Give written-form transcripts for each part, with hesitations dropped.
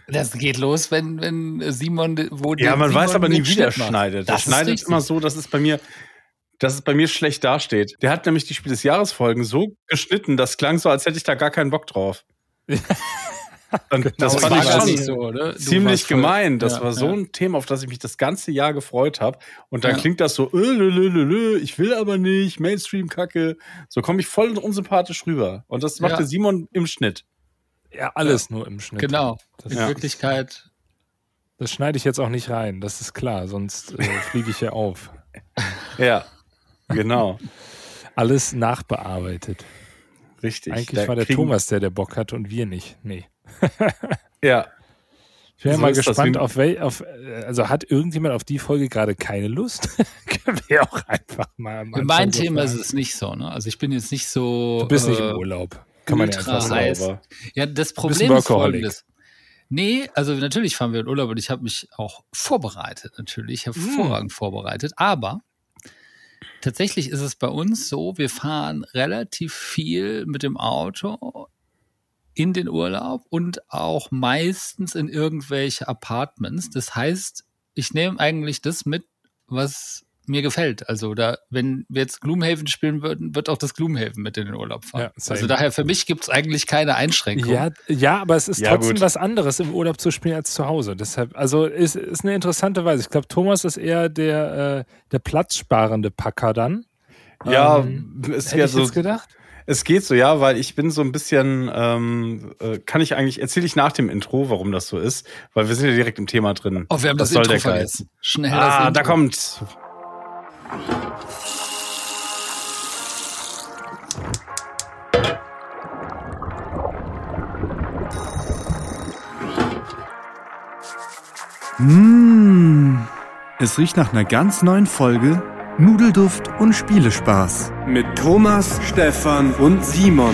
Das geht los, wenn Simon, man weiß aber nie, wie der schneidet. Der schneidet immer so, dass es bei mir schlecht dasteht. Der hat nämlich die Spiel des Jahres Folgen so geschnitten, das klang so, als hätte ich da gar keinen Bock drauf. Und genau, das fand ich schon so, ziemlich gemein. Das war so ein Thema, auf das ich mich das ganze Jahr gefreut habe. Und dann klingt das so, ich will aber nicht, Mainstream-Kacke. So komme ich voll unsympathisch rüber. Und das machte Simon im Schnitt. Ja, alles nur im Schnitt. Genau, in Wirklichkeit. Das schneide ich jetzt auch nicht rein, das ist klar, sonst fliege ich hier auf. Ja, genau. Alles nachbearbeitet. Richtig. Eigentlich war der Thomas der Bock hatte und wir nicht. Nee. Ja. Ich wäre mal gespannt, also hat irgendjemand auf die Folge gerade keine Lust? Können wir auch einfach mal. Für mein Thema ist es nicht so, ne? Also ich bin jetzt nicht so. Du bist nicht im Urlaub. Kann man ja einfach sagen. Ja, das Problem ist folgendes. Nee, also natürlich fahren wir in Urlaub und ich habe mich auch vorbereitet, natürlich, hervorragend vorbereitet, aber tatsächlich ist es bei uns so, wir fahren relativ viel mit dem Auto in den Urlaub und auch meistens in irgendwelche Apartments. Das heißt, ich nehme eigentlich das mit, was mir gefällt. Also wenn wir jetzt Gloomhaven spielen würden, wird auch das Gloomhaven mit in den Urlaub fahren. Ja, also daher für mich gibt es eigentlich keine Einschränkung. Ja, aber es ist trotzdem was anderes, im Urlaub zu spielen als zu Hause. Deshalb, also ist eine interessante Weise. Ich glaube, Thomas ist eher der platzsparende Packer dann. Ja, ist ja so. Jetzt gedacht? Es geht so, ja, weil ich bin so ein bisschen, erzähle ich nach dem Intro, warum das so ist, weil wir sind ja direkt im Thema drin. Oh, wir haben das Intro vergessen. Schnell das Intro. Da kommt. Es riecht nach einer ganz neuen Folge Nudelduft und Spielespaß. Mit Thomas, Stefan und Simon.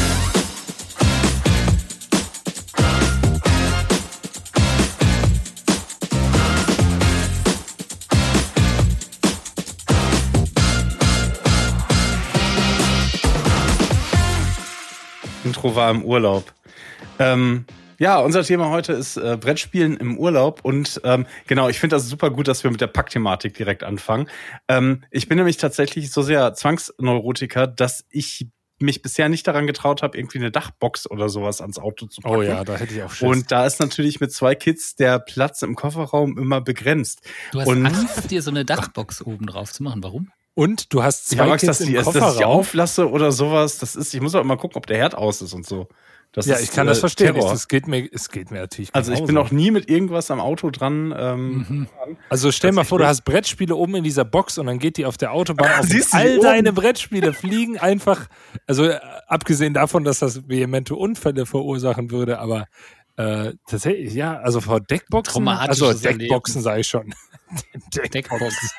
Intro war im Urlaub. Ja, unser Thema heute ist Brettspielen im Urlaub und genau, ich finde das super gut, dass wir mit der Packthematik direkt anfangen. Ich bin nämlich tatsächlich so sehr Zwangsneurotiker, dass ich mich bisher nicht daran getraut habe, irgendwie eine Dachbox oder sowas ans Auto zu packen. Oh ja, da hätte ich auch Schiss. Und da ist natürlich mit 2 Kids der Platz im Kofferraum immer begrenzt. Du hast Angst, dir so eine Dachbox oben drauf zu machen. Warum? Und du hast 2 Kids im Kofferraum. Dass ich auflasse oder sowas. Ich muss auch immer gucken, ob der Herd aus ist und so. Ich kann das verstehen. Es geht mir natürlich. Also ich bin auch nie mit irgendwas am Auto dran. Also stell mal vor, du hast Brettspiele oben in dieser Box und dann geht die auf der Autobahn auf und all deine Brettspiele fliegen einfach, also abgesehen davon, dass das vehemente Unfälle verursachen würde, aber tatsächlich, ja, also vor Deckboxen, sage ich schon. Deckboxen.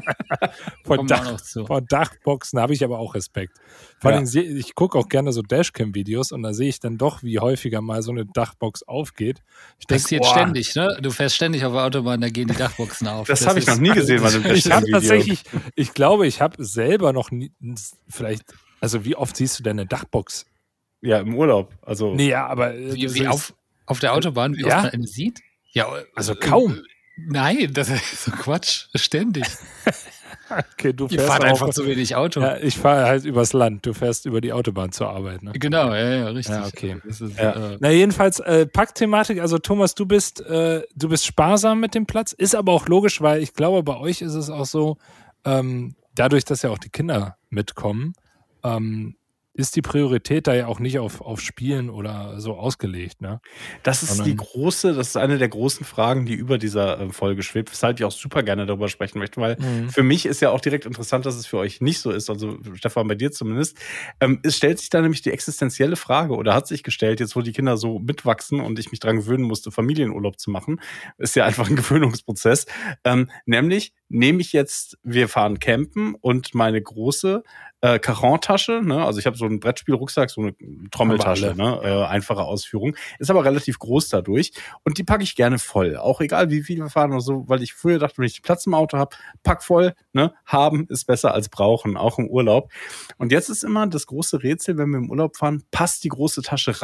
Vor Dachboxen habe ich aber auch Respekt. Vor allem, ich gucke auch gerne so Dashcam-Videos und da sehe ich dann doch, wie häufiger mal so eine Dachbox aufgeht. Das passiert ständig, ne? Du fährst ständig auf der Autobahn, da gehen die Dachboxen auf. Das habe ich noch nie gesehen bei einem Dashcam-Video. Ich glaube, ich habe selber noch nie, vielleicht, also wie oft siehst du denn eine Dachbox? Ja, im Urlaub. Also nee, ja, aber wie auf der Autobahn, wie oft man eine sieht? Ja, also kaum. Nein, das ist so Quatsch. Ständig. Okay, Ihr fahrt einfach zu wenig Auto. Ja, ich fahre halt übers Land. Du fährst über die Autobahn zur Arbeit. Ne? Genau, ja, richtig. Ja, okay. Na, jedenfalls, Packthematik. Also, Thomas, du bist sparsam mit dem Platz. Ist aber auch logisch, weil ich glaube, bei euch ist es auch so, dadurch, dass ja auch die Kinder mitkommen, ist die Priorität da ja auch nicht auf Spielen oder so ausgelegt, ne? Das ist eine der großen Fragen, die über dieser Folge schwebt, weshalb ich auch super gerne darüber sprechen möchte, weil für mich ist ja auch direkt interessant, dass es für euch nicht so ist, also Stefan, bei dir zumindest. Es stellt sich da nämlich die existenzielle Frage oder hat sich gestellt, jetzt wo die Kinder so mitwachsen und ich mich dran gewöhnen musste, Familienurlaub zu machen, ist ja einfach ein Gewöhnungsprozess, nämlich wir fahren campen und meine große Caron-Tasche, ne? Also ich habe so einen Brettspielrucksack, so eine Trommeltasche, ne? Einfache Ausführung, ist aber relativ groß dadurch und die packe ich gerne voll, auch egal wie viel wir fahren oder so, weil ich früher dachte, wenn ich Platz im Auto habe, pack voll, ne? Haben ist besser als brauchen, auch im Urlaub. Und jetzt ist immer das große Rätsel, wenn wir im Urlaub fahren, passt die große Tasche rein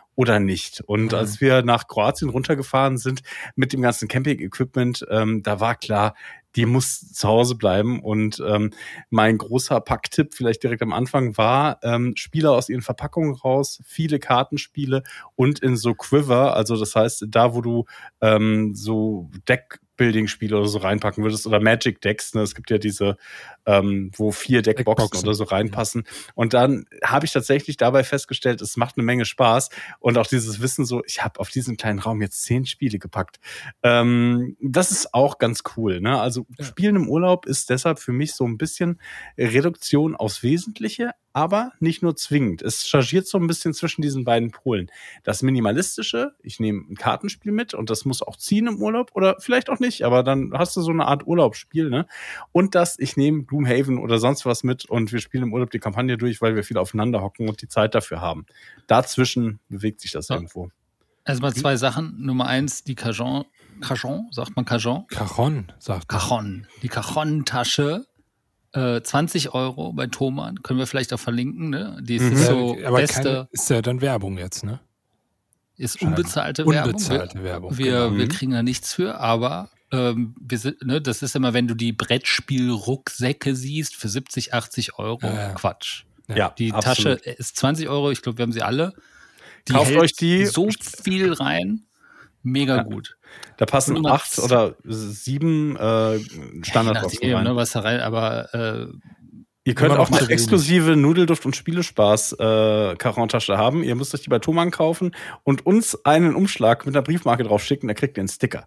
oder nicht. Und als wir nach Kroatien runtergefahren sind mit dem ganzen Camping-Equipment, da war klar, die muss zu Hause bleiben. Und mein großer Packtipp vielleicht direkt am Anfang war, Spiele aus ihren Verpackungen raus, viele Kartenspiele und in so Quiver, also das heißt, da wo du so Deck-Building-Spiele oder so reinpacken würdest oder Magic-Decks, ne? Es gibt ja diese, wo 4 Deckboxen oder so reinpassen. Und dann habe ich tatsächlich dabei festgestellt, es macht eine Menge Spaß und auch dieses Wissen so, ich habe auf diesen kleinen Raum jetzt 10 Spiele gepackt. Das ist auch ganz cool, ne? Also Spielen im Urlaub ist deshalb für mich so ein bisschen Reduktion aufs Wesentliche, aber nicht nur zwingend. Es changiert so ein bisschen zwischen diesen beiden Polen. Das Minimalistische, ich nehme ein Kartenspiel mit und das muss auch ziehen im Urlaub oder vielleicht auch nicht, aber dann hast du so eine Art Urlaubsspiel, ne? Und das, ich nehme Gloomhaven oder sonst was mit und wir spielen im Urlaub die Kampagne durch, weil wir viel aufeinander hocken und die Zeit dafür haben. Dazwischen bewegt sich das irgendwo. Erstmal 2 Sachen. Nummer 1, die Cajon, sagt man Cajon? Cajon, sagt man. Cajon. Die Cajon-Tasche. 20 € bei Thomann. Können wir vielleicht auch verlinken, ne? Die ist so aber beste. Ist ja dann Werbung jetzt, ne? Ist unbezahlte Werbung. Wir kriegen da nichts für, aber wir sind, ne, das ist immer, wenn du die Brettspiel-Rucksäcke siehst für 70, 80 €, Quatsch. Ja, die absolut. Tasche ist 20 €, ich glaube, wir haben sie alle. Die Kauft hält euch die. so viel rein, mega gut. Da passen 8 oder 7 Standardboxen rein. Ne, was da rein, aber ihr könnt auch eine exklusive Nudelduft- und Spielespaß-Caron-Tasche haben. Ihr müsst euch die bei Thomann kaufen und uns einen Umschlag mit einer Briefmarke drauf schicken, da kriegt ihr einen Sticker.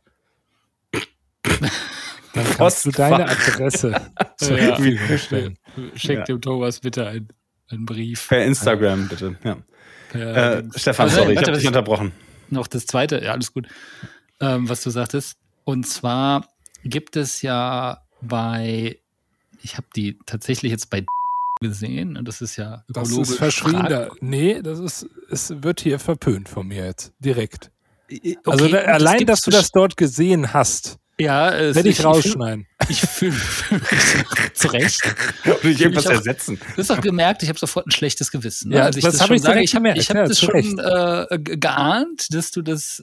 Dann kannst du deine Adresse zur Verfügung stellen. Schenkt dem Thomas bitte einen Brief. Per Instagram, bitte. Ja. Stefan, sorry, ich habe dich unterbrochen. Noch das Zweite, ja, alles gut, was du sagtest. Und zwar gibt es ja ich habe die tatsächlich jetzt bei gesehen und das ist ja ökologisch. Das ist verschrien. Nee, es wird hier verpönt von mir jetzt, direkt. Okay, also allein, dass du das dort gesehen hast, werde ich rausschneiden. Ich fühle mich zurecht. Und ich irgendwas ersetzen. Du hast doch gemerkt, ich habe sofort ein schlechtes Gewissen. Ne? Ja, also das habe ich direkt gemerkt. Ich habe das schon geahnt, dass du das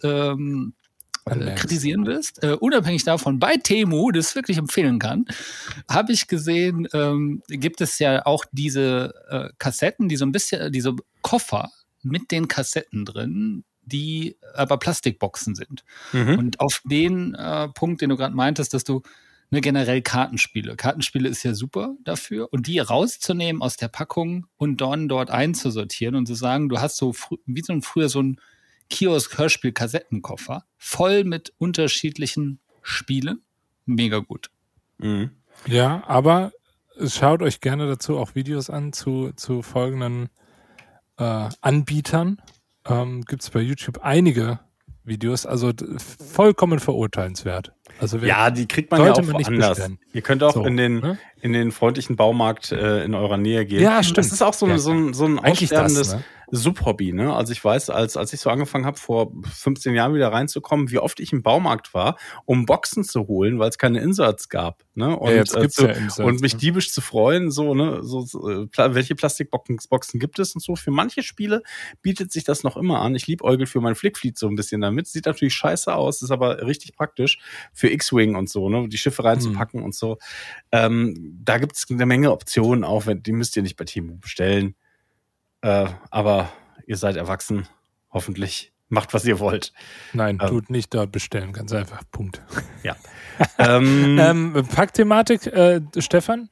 kritisieren wirst. Unabhängig davon, bei Temu, das wirklich empfehlen kann, habe ich gesehen, gibt es ja auch diese Kassetten, die so ein bisschen, diese Koffer mit den Kassetten drin, die aber Plastikboxen sind. Und auf den Punkt, den du gerade meintest, dass du generell Kartenspiele ist ja super dafür, und die rauszunehmen aus der Packung und dann dort einzusortieren und zu sagen, du hast so wie früher so ein Kiosk-Hörspiel-Kassettenkoffer voll mit unterschiedlichen Spielen. Mega gut. Ja, aber schaut euch gerne dazu auch Videos an zu folgenden Anbietern. Gibt es bei YouTube einige Videos, also vollkommen verurteilenswert. Also die kriegt man ja auch woanders. Ihr könnt auch in den freundlichen Baumarkt in eurer Nähe gehen. Ja, stimmt. Das ist auch so ein aussterbendes Subhobby, ne? Also ich weiß, als ich so angefangen habe, vor 15 Jahren wieder reinzukommen, wie oft ich im Baumarkt war, um Boxen zu holen, weil es keine Inserts gab, ne? Und, jetzt gibt's Inserts, und mich diebisch zu freuen, so, ne? Welche Plastikboxen gibt es und so. Für manche Spiele bietet sich das noch immer an. Ich liebäugel für mein Flickfleet so ein bisschen damit. Sieht natürlich scheiße aus, ist aber richtig praktisch für X-Wing und so, ne? Die Schiffe reinzupacken und so. Da gibt es eine Menge Optionen auch, die müsst ihr nicht bei Temu bestellen. Aber ihr seid erwachsen, hoffentlich. Macht, was ihr wollt. Nein, tut nicht dort bestellen, ganz einfach. Punkt. Ja. Packthematik, Stefan?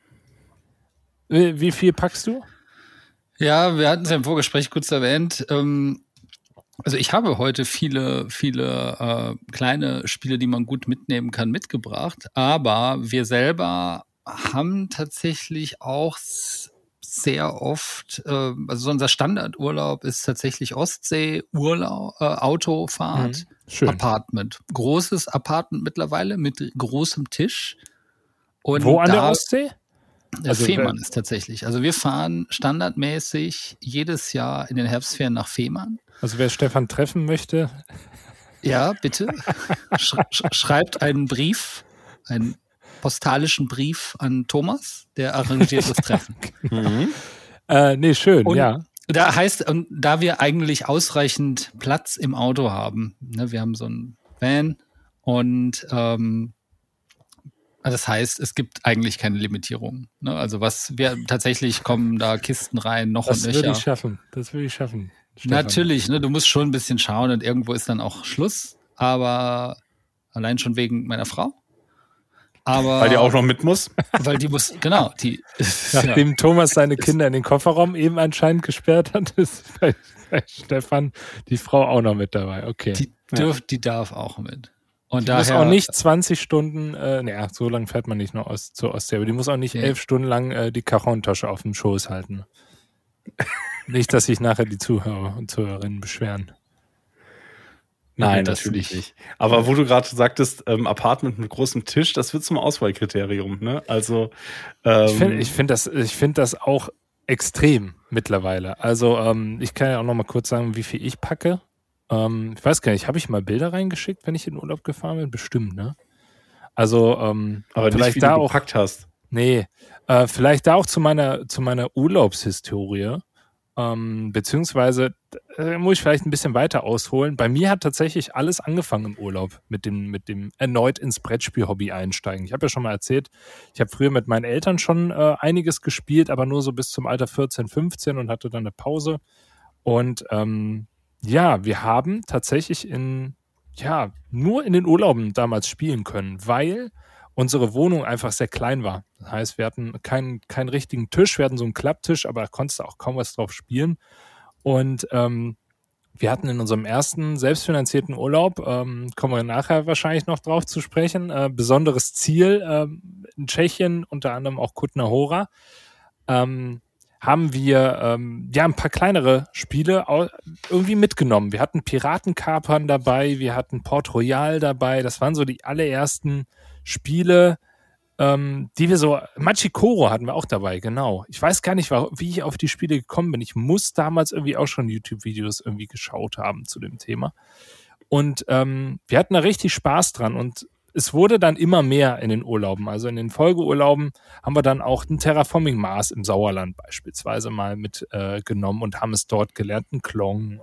Wie viel packst du? Ja, wir hatten es ja im Vorgespräch kurz erwähnt. Also ich habe heute viele kleine Spiele, die man gut mitnehmen kann, mitgebracht. Aber wir selber haben tatsächlich auch sehr oft, also unser Standardurlaub ist tatsächlich Ostsee, Autofahrt, Apartment. Großes Apartment mittlerweile mit großem Tisch. Und wo an der Ostsee? Fehmarn ist tatsächlich. Also wir fahren standardmäßig jedes Jahr in den Herbstferien nach Fehmarn. Also wer Stefan treffen möchte. Ja, bitte. Schreibt einen Brief, einen postalischen Brief an Thomas, der arrangiert das Treffen. Nee, schön, und, ja. Da heißt, da wir eigentlich ausreichend Platz im Auto haben, ne, wir haben so einen Van und das heißt, es gibt eigentlich keine Limitierung. Ne? Also tatsächlich kommen da Kisten rein, noch und nöcher. Das will ich schaffen. Stefan. Natürlich, ne, du musst schon ein bisschen schauen und irgendwo ist dann auch Schluss, aber allein schon wegen meiner Frau. Aber weil die auch noch mit muss? Weil die muss, genau. Nachdem Thomas seine Kinder in den Kofferraum eben anscheinend gesperrt hat, ist bei Stefan die Frau auch noch mit dabei. Okay. Die darf auch mit. Und die muss auch nicht 20 Stunden, so lange fährt man nicht nur zur Ostsee, aber die muss auch nicht 11 Stunden lang die Cajon-Tasche auf dem Schoß halten. Nicht, dass sich nachher die Zuhörer und Zuhörerinnen beschweren. Nein, natürlich nicht. Aber wo du gerade sagtest, Apartment mit großem Tisch, das wird zum Auswahlkriterium, ne? Also ich finde das auch extrem mittlerweile. Also ich kann ja auch noch mal kurz sagen, wie viel ich packe. Ich weiß gar nicht, habe ich mal Bilder reingeschickt, wenn ich in den Urlaub gefahren bin? Bestimmt, ne? Also aber vielleicht nicht, wie da du auch gepackt hast. Nee, vielleicht da auch zu meiner Urlaubshistorie. Beziehungsweise muss ich vielleicht ein bisschen weiter ausholen. Bei mir hat tatsächlich alles angefangen im Urlaub mit dem erneut ins Brettspiel-Hobby einsteigen. Ich habe ja schon mal erzählt, ich habe früher mit meinen Eltern schon einiges gespielt, aber nur so bis zum Alter 14, 15 und hatte dann eine Pause. Und wir haben tatsächlich nur in den Urlauben damals spielen können, weil unsere Wohnung einfach sehr klein war. Das heißt, wir hatten keinen richtigen Tisch, wir hatten so einen Klapptisch, aber da konntest du auch kaum was drauf spielen. Und wir hatten in unserem ersten selbstfinanzierten Urlaub, kommen wir nachher wahrscheinlich noch drauf zu sprechen, besonderes Ziel in Tschechien, unter anderem auch Kutná Hora, haben wir ein paar kleinere Spiele irgendwie mitgenommen. Wir hatten Piratenkapern dabei, wir hatten Port Royal dabei, das waren so die allerersten Spiele, die wir so, Machikoro hatten wir auch dabei, genau. Ich weiß gar nicht, wie ich auf die Spiele gekommen bin. Ich muss damals irgendwie auch schon YouTube-Videos irgendwie geschaut haben zu dem Thema. Und wir hatten da richtig Spaß dran und es wurde dann immer mehr in den Urlauben. Also in den Folgeurlauben haben wir dann auch ein Terraforming Mars im Sauerland beispielsweise mal mitgenommen und haben es dort gelernt, ein Klong,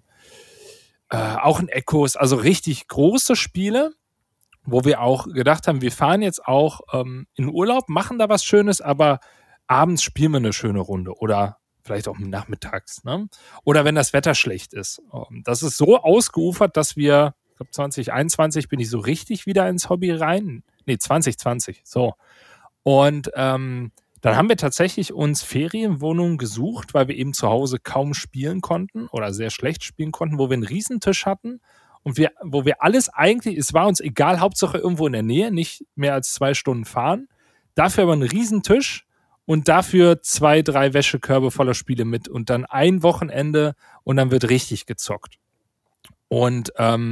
auch ein Echos, also richtig große Spiele, wo wir auch gedacht haben, wir fahren jetzt auch in Urlaub, machen da was Schönes, aber abends spielen wir eine schöne Runde oder vielleicht auch nachmittags, ne? Oder wenn das Wetter schlecht ist. Das ist so ausgeufert, dass wir, ich glaube 2021 bin ich so richtig wieder ins Hobby rein. Nee, 2020, so. Und dann haben wir tatsächlich uns Ferienwohnungen gesucht, weil wir eben zu Hause kaum spielen konnten oder sehr schlecht spielen konnten, wo wir einen Riesentisch hatten. Und wo wir alles eigentlich, es war uns egal, Hauptsache irgendwo in der Nähe, nicht mehr als 2 Stunden fahren. Dafür aber einen Riesentisch und dafür 2, 3 Wäschekörbe voller Spiele mit und dann ein Wochenende und dann wird richtig gezockt. Und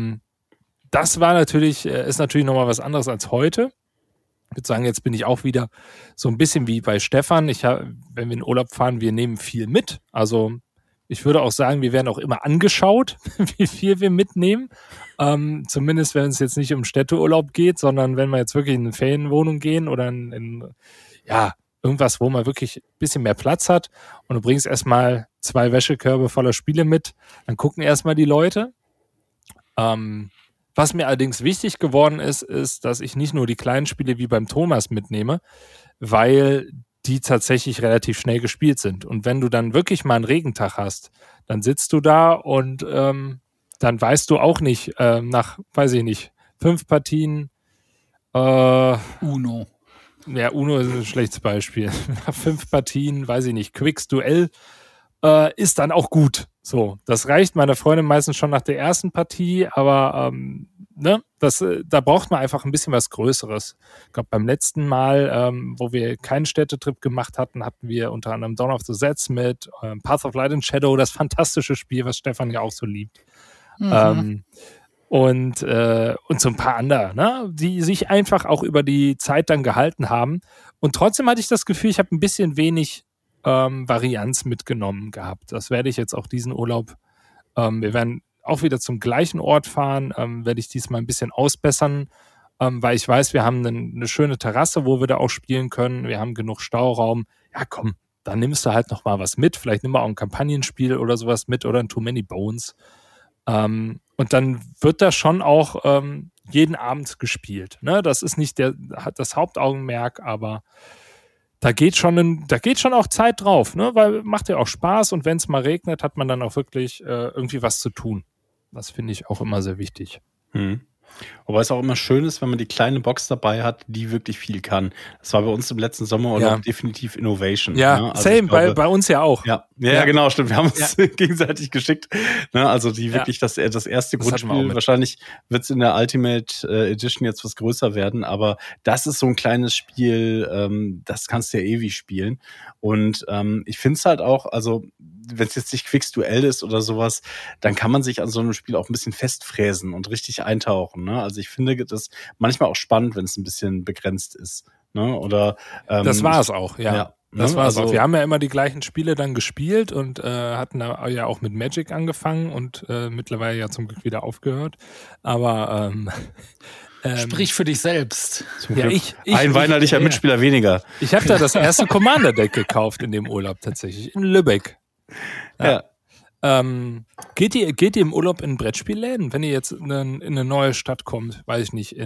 das war ist natürlich nochmal was anderes als heute. Ich würde sagen, jetzt bin ich auch wieder so ein bisschen wie bei Stefan. Wenn wir in Urlaub fahren, wir nehmen viel mit. Also ich würde auch sagen, wir werden auch immer angeschaut, wie viel wir mitnehmen. Zumindest, wenn es jetzt nicht um Städteurlaub geht, sondern wenn wir jetzt wirklich in eine Ferienwohnung gehen oder in irgendwas, wo man wirklich ein bisschen mehr Platz hat und du bringst erstmal 2 Wäschekörbe voller Spiele mit, dann gucken erstmal die Leute. Was mir allerdings wichtig geworden ist, dass ich nicht nur die kleinen Spiele wie beim Thomas mitnehme, weil die tatsächlich relativ schnell gespielt sind. Und wenn du dann wirklich mal einen Regentag hast, dann sitzt du da und dann weißt du auch nicht, nach, 5 Partien Uno. Ja, Uno ist ein schlechtes Beispiel. Nach 5 Partien, Quicks Duell ist dann auch gut. So, das reicht meiner Freundin meistens schon nach der ersten Partie, aber da braucht man einfach ein bisschen was Größeres. Ich glaube, beim letzten Mal, wo wir keinen Städtetrip gemacht hatten, hatten wir unter anderem Dawn of the Zeds mit, Path of Light and Shadow, das fantastische Spiel, was Stefan ja auch so liebt. Mhm. Und so ein paar andere, ne, die sich einfach auch über die Zeit dann gehalten haben. Und trotzdem hatte ich das Gefühl, ich habe ein bisschen wenig Varianz mitgenommen gehabt. Das werde ich jetzt auch diesen Urlaub, wir werden auch wieder zum gleichen Ort fahren, werde ich diesmal ein bisschen ausbessern, weil ich weiß, wir haben eine schöne Terrasse, wo wir da auch spielen können. Wir haben genug Stauraum. Ja, komm, dann nimmst du halt noch mal was mit. Vielleicht nimm mal auch ein Kampagnenspiel oder sowas mit oder ein Too Many Bones. Und dann wird das schon auch jeden Abend gespielt. Ne? Das ist nicht das Hauptaugenmerk, aber da geht schon auch Zeit drauf, ne? Weil macht ja auch Spaß und wenn es mal regnet, hat man dann auch wirklich irgendwie was zu tun. Das finde ich auch immer sehr wichtig. Wobei es auch immer schön ist, wenn man die kleine Box dabei hat, die wirklich viel kann. Das war bei uns im letzten Sommerurlaub definitiv Innovation. Ja, ne? Also same, bei uns ja auch. Ja, genau, stimmt. Wir haben uns gegenseitig geschickt. Ne? Also die wirklich das erste Grundspiel. Wahrscheinlich wird es in der Ultimate Edition jetzt was größer werden, aber das ist so ein kleines Spiel, das kannst du ja ewig spielen. Und ich finde es halt auch, also wenn es jetzt nicht Quicks-Duell ist oder sowas, dann kann man sich an so einem Spiel auch ein bisschen festfräsen und richtig eintauchen. Ne? Also ich finde das manchmal auch spannend, wenn es ein bisschen begrenzt ist. Ne? Oder das war es auch, ja. Das war es also, auch. Wir haben ja immer die gleichen Spiele dann gespielt und hatten da ja auch mit Magic angefangen und mittlerweile ja zum Glück wieder aufgehört. Aber sprich für dich selbst. Ja, ein weinerlicher Mitspieler weniger. Ich habe da das erste Commander-Deck gekauft in dem Urlaub tatsächlich, in Lübeck. Ja. Geht ihr im Urlaub in Brettspielläden, wenn ihr jetzt in eine neue Stadt kommt? Weiß ich nicht,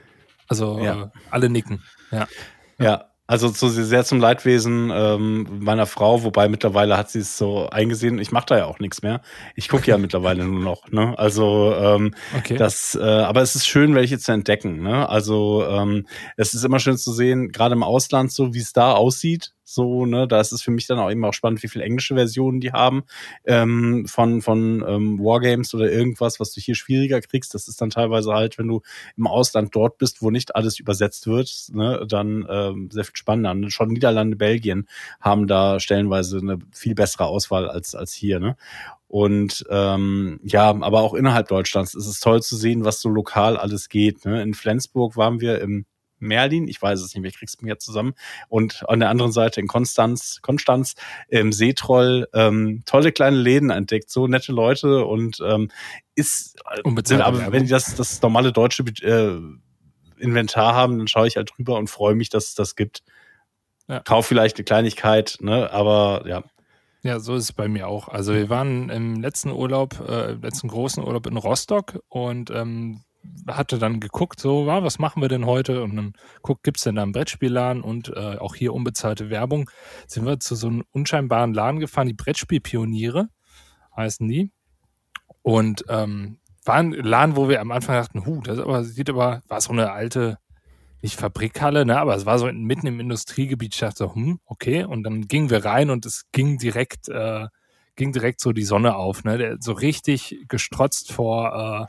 alle nicken. Ja. Also sehr zum Leidwesen meiner Frau, wobei mittlerweile hat sie es so eingesehen. Ich mache da ja auch nichts mehr. Ich gucke ja mittlerweile nur noch. Ne? Also aber es ist schön, welche zu entdecken. Ne? Also es ist immer schön zu sehen, gerade im Ausland, so wie es da aussieht. So, ne, da ist es für mich dann auch eben auch spannend, wie viele englische Versionen die haben von Wargames oder irgendwas, was du hier schwieriger kriegst. Das ist dann teilweise halt, wenn du im Ausland dort bist, wo nicht alles übersetzt wird, ne, dann sehr viel spannender. Schon Niederlande, Belgien haben da stellenweise eine viel bessere Auswahl als hier, ne? Und aber auch innerhalb Deutschlands ist es toll zu sehen, was so lokal alles geht. Ne? In Flensburg waren wir im Merlin, ich weiß es nicht mehr, ich krieg's mir jetzt zusammen. Und an der anderen Seite in Konstanz, im Seetroll, tolle kleine Läden entdeckt, so nette Leute und aber wenn die das normale deutsche Inventar haben, dann schaue ich halt drüber und freue mich, dass es das gibt. Ja. Kauf vielleicht eine Kleinigkeit, ne, aber ja. Ja, so ist es bei mir auch. Also wir waren im letzten großen Urlaub in Rostock und hatte dann geguckt, so, was machen wir denn heute? Und dann gibt es denn da einen Brettspielladen und auch hier unbezahlte Werbung. Sind wir zu so einem unscheinbaren Laden gefahren, die Brettspielpioniere heißen die. Und war ein Laden, wo wir am Anfang dachten, war so eine alte, nicht Fabrikhalle, ne, aber es war so mitten im Industriegebiet. Ich dachte so, okay. Und dann gingen wir rein und es ging direkt so die Sonne auf, ne, der so richtig gestrotzt vor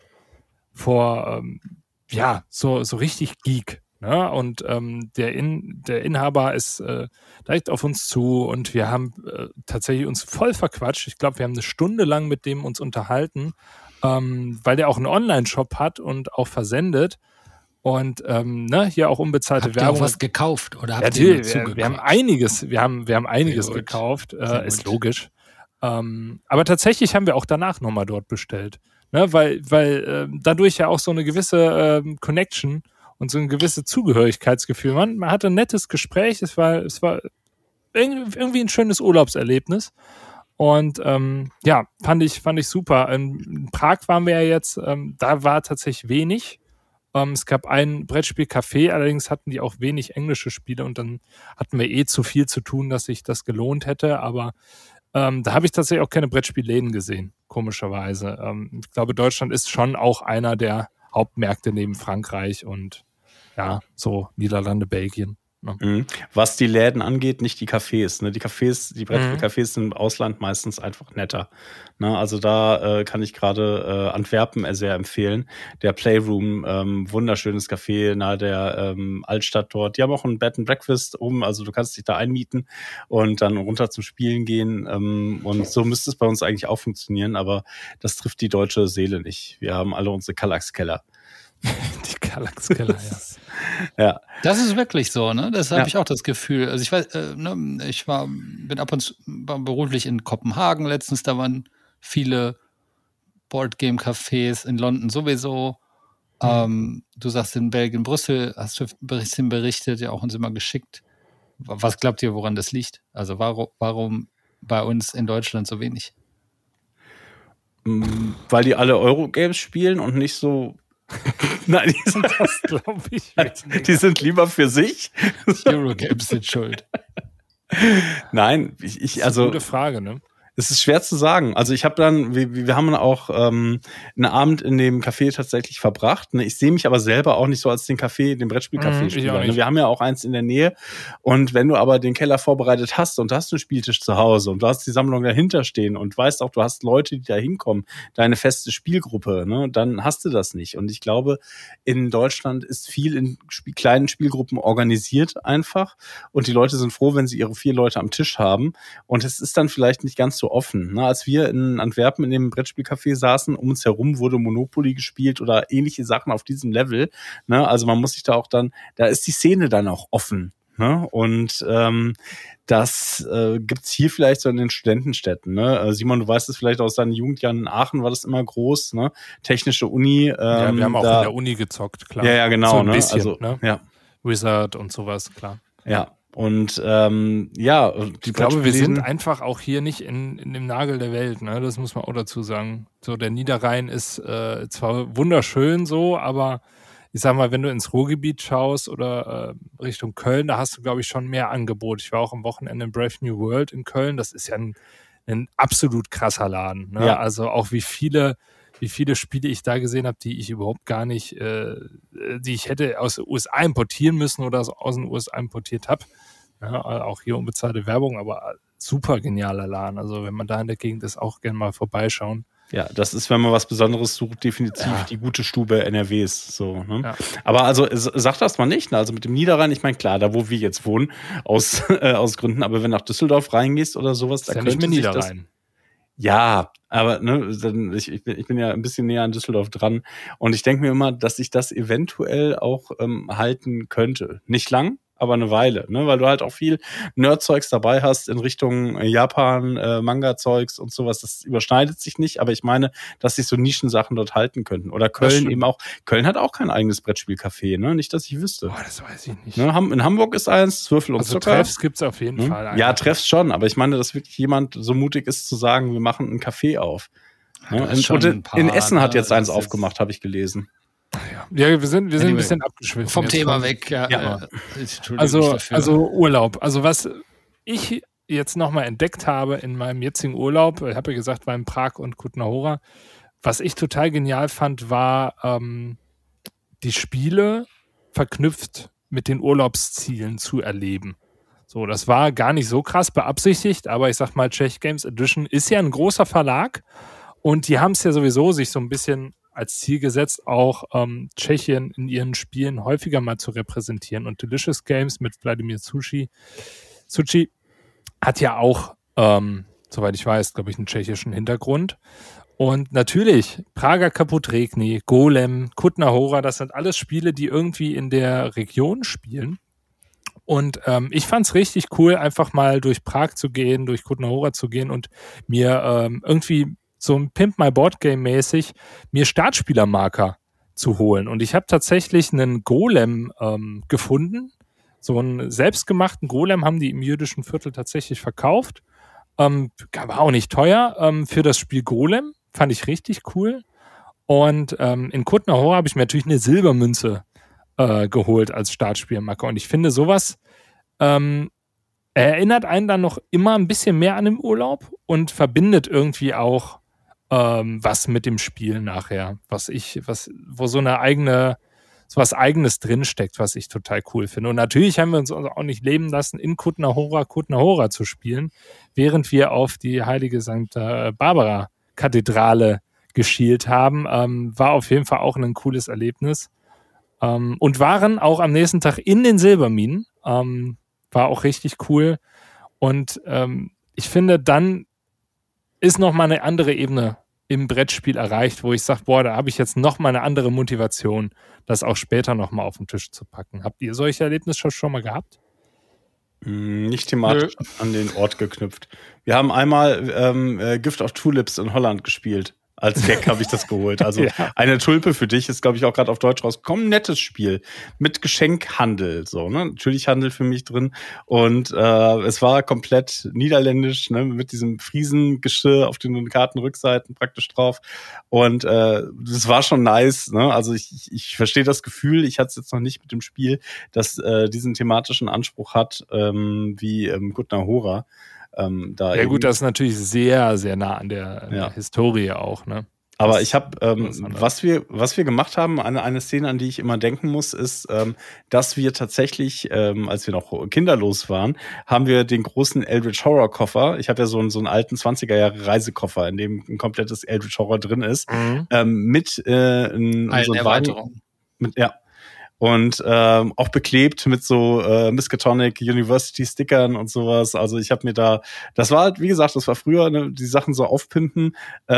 so richtig Geek. Ne? Und der Inhaber ist direkt auf uns zu und wir haben tatsächlich uns voll verquatscht. Ich glaube, wir haben eine Stunde lang mit dem uns unterhalten, weil der auch einen Online-Shop hat und auch versendet. Und hier auch unbezahlte Werbung. Habt ihr auch was gekauft oder habt ihr wir haben einiges, wir haben einiges gekauft, ist logisch. Aber tatsächlich haben wir auch danach nochmal dort bestellt. Ne, weil dadurch ja auch so eine gewisse Connection und so ein gewisses Zugehörigkeitsgefühl. Man hatte ein nettes Gespräch, es war irgendwie ein schönes Urlaubserlebnis. Und fand ich super. In Prag waren wir ja jetzt, da war tatsächlich wenig. Es gab ein Brettspiel-Café, allerdings hatten die auch wenig englische Spiele und dann hatten wir zu viel zu tun, dass sich das gelohnt hätte, aber da habe ich tatsächlich auch keine Brettspielläden gesehen, komischerweise. Ich glaube, Deutschland ist schon auch einer der Hauptmärkte neben Frankreich und so Niederlande, Belgien. Ne? Was die Läden angeht, nicht die Cafés. Ne? Die Brettspiel-Cafés sind im Ausland meistens einfach netter. Ne? Also da kann ich gerade Antwerpen sehr empfehlen. Der Playroom, wunderschönes Café nahe der Altstadt dort. Die haben auch ein Bed and Breakfast oben, also du kannst dich da einmieten und dann runter zum Spielen gehen. Und so müsste es bei uns eigentlich auch funktionieren, aber das trifft die deutsche Seele nicht. Wir haben alle unsere Kallax-Keller. Die Kallax-Keller, ja. Das ist wirklich so, ne? Das habe ich auch das Gefühl. Also ich weiß, bin ab und zu beruflich in Kopenhagen letztens, da waren viele Boardgame-Cafés, in London sowieso. Du sagst in Belgien, Brüssel, hast du ein bisschen berichtet, ja auch uns immer geschickt. Was glaubt ihr, woran das liegt? Also warum bei uns in Deutschland so wenig? Weil die alle Eurogames spielen und nicht so. Nein, die sind das, glaube ich. Die sind lieber für sich. Eurogames sind schuld. Nein, das ist eine gute Frage, ne? Es ist schwer zu sagen. Also ich habe dann, wir haben auch einen Abend in dem Café tatsächlich verbracht. Ich sehe mich aber selber auch nicht so als den Brettspiel-Café-Spieler. Wir haben ja auch eins in der Nähe. Und wenn du aber den Keller vorbereitet hast und du hast einen Spieltisch zu Hause und du hast die Sammlung dahinter stehen und weißt auch, du hast Leute, die da hinkommen, deine feste Spielgruppe, ne, dann hast du das nicht. Und ich glaube, in Deutschland ist viel in kleinen Spielgruppen organisiert einfach. Und die Leute sind froh, wenn sie ihre 4 Leute am Tisch haben. Und es ist dann vielleicht nicht ganz so offen. Ne? Als wir in Antwerpen in dem Brettspielcafé saßen, um uns herum wurde Monopoly gespielt oder ähnliche Sachen auf diesem Level. Ne? Also man muss sich da auch dann, da ist die Szene dann auch offen. Ne? Und das gibt's hier vielleicht so in den Studentenstädten. Ne? Simon, du weißt es vielleicht aus deinen Jugendjahren in Aachen war das immer groß. Ne? Technische Uni. Ja, wir haben auch in der Uni gezockt, klar. Ja, genau. So ein bisschen, also, ne? Ja. Wizard und sowas, klar. Ja. Und ich glaube, wir sind einfach auch hier nicht in dem Nagel der Welt, ne? Das muss man auch dazu sagen. So, der Niederrhein ist zwar wunderschön so, aber ich sag mal, wenn du ins Ruhrgebiet schaust oder Richtung Köln, da hast du, glaube ich, schon mehr Angebot. Ich war auch am Wochenende in Brave New World in Köln. Das ist ja ein absolut krasser Laden, ne? Ja. Also auch wie viele Spiele ich da gesehen habe, die ich überhaupt gar nicht, die ich hätte aus den USA importieren müssen oder aus den USA importiert habe. Ja, auch hier unbezahlte Werbung, aber super genialer Laden. Also wenn man da in der Gegend ist, auch gerne mal vorbeischauen. Ja, das ist, wenn man was Besonderes sucht, definitiv die gute Stube NRWs. So, ne? Ja. Aber also sag das mal nicht. Ne? Also mit dem Niederrhein, ich meine, klar, da wo wir jetzt wohnen, aus Gründen, aber wenn du nach Düsseldorf reingehst oder sowas, ist da ja könnte nicht mehr sich Niederrhein. Ja, aber ne, ich bin ja ein bisschen näher an Düsseldorf dran und ich denke mir immer, dass ich das eventuell auch halten könnte. Nicht lang, aber eine Weile, ne, weil du halt auch viel Nerd-Zeugs dabei hast in Richtung Japan, Manga-Zeugs und sowas. Das überschneidet sich nicht, aber ich meine, dass sich so Nischensachen dort halten könnten. Oder Köln eben auch. Köln hat auch kein eigenes Brettspielcafé, ne? Nicht, dass ich wüsste. Boah, das weiß ich nicht. Ne? In Hamburg ist eins, Würfel und Zucker. Treffs gibt's auf jeden Fall. Ja, Treffs schon, aber ich meine, dass wirklich jemand so mutig ist zu sagen, wir machen ein Café auf. Ne? Und in Essen hat jetzt eins aufgemacht, habe ich gelesen. Ja, wir sind ein bisschen abgeschwiffen. Vom Thema weg, ja. Also Urlaub. Also was ich jetzt nochmal entdeckt habe in meinem jetzigen Urlaub, ich habe ja gesagt, war in Prag und Kutná Hora, was ich total genial fand, war die Spiele verknüpft mit den Urlaubszielen zu erleben. So, das war gar nicht so krass beabsichtigt, aber ich sag mal, Czech Games Edition ist ja ein großer Verlag und die haben es ja sowieso sich so ein bisschen als Ziel gesetzt, auch Tschechien in ihren Spielen häufiger mal zu repräsentieren. Und Delicious Games mit Wladimir Suchi hat ja auch, soweit ich weiß, glaube ich, einen tschechischen Hintergrund. Und natürlich, Prager Kaput-Regni, Golem, Kutná Hora, das sind alles Spiele, die irgendwie in der Region spielen. Und ich fand's richtig cool, einfach mal durch Prag zu gehen, durch Kutná Hora zu gehen und mir irgendwie so ein Pimp My Board Game mäßig mir Startspielermarker zu holen. Und ich habe tatsächlich einen Golem gefunden. So einen selbstgemachten Golem haben die im jüdischen Viertel tatsächlich verkauft. War auch nicht teuer für das Spiel Golem. Fand ich richtig cool. Und in Kutná Hora habe ich mir natürlich eine Silbermünze geholt als Startspielermarker. Und ich finde, sowas erinnert einen dann noch immer ein bisschen mehr an den Urlaub und verbindet irgendwie auch was mit dem Spiel nachher, wo so was Eigenes drinsteckt, was ich total cool finde. Und natürlich haben wir uns auch nicht leben lassen, in Kutná Hora zu spielen, während wir auf die heilige St. Barbara Kathedrale geschielt haben. War auf jeden Fall auch ein cooles Erlebnis. Und waren auch am nächsten Tag in den Silberminen. War auch richtig cool. Und ich finde, dann ist nochmal eine andere Ebene im Brettspiel erreicht, wo ich sage, boah, da habe ich jetzt nochmal eine andere Motivation, das auch später nochmal auf den Tisch zu packen. Habt ihr solche Erlebnisse schon mal gehabt? Nicht thematisch an den Ort geknüpft. Wir haben einmal Gift of Tulips in Holland gespielt. Als Gag habe ich das geholt. Also Eine Tulpe für dich ist, glaube ich, auch gerade auf Deutsch rausgekommen. Nettes Spiel mit Geschenkhandel. So, ne? Natürlich Handel für mich drin. Und es war komplett niederländisch, ne? Mit diesem Friesengeschirr auf den Kartenrückseiten praktisch drauf. Und das war schon nice. Ne? Also ich verstehe das Gefühl. Ich hatte es jetzt noch nicht mit dem Spiel, das diesen thematischen Anspruch hat, wie Gutner Hora. Ja gut, das ist natürlich sehr, sehr nah an der Historie auch, ne? Aber ich habe, was wir gemacht haben, eine Szene, an die ich immer denken muss, ist, dass wir tatsächlich, als wir noch kinderlos waren, haben wir den großen Eldritch Horror Koffer. Ich habe ja so einen alten 20er Jahre Reisekoffer, in dem ein komplettes Eldritch Horror drin ist, mit so Erweiterung. Und auch beklebt mit so Miskatonic University Stickern und sowas. Also ich habe mir das war halt, wie gesagt, das war früher, ne, die Sachen so aufpimpen.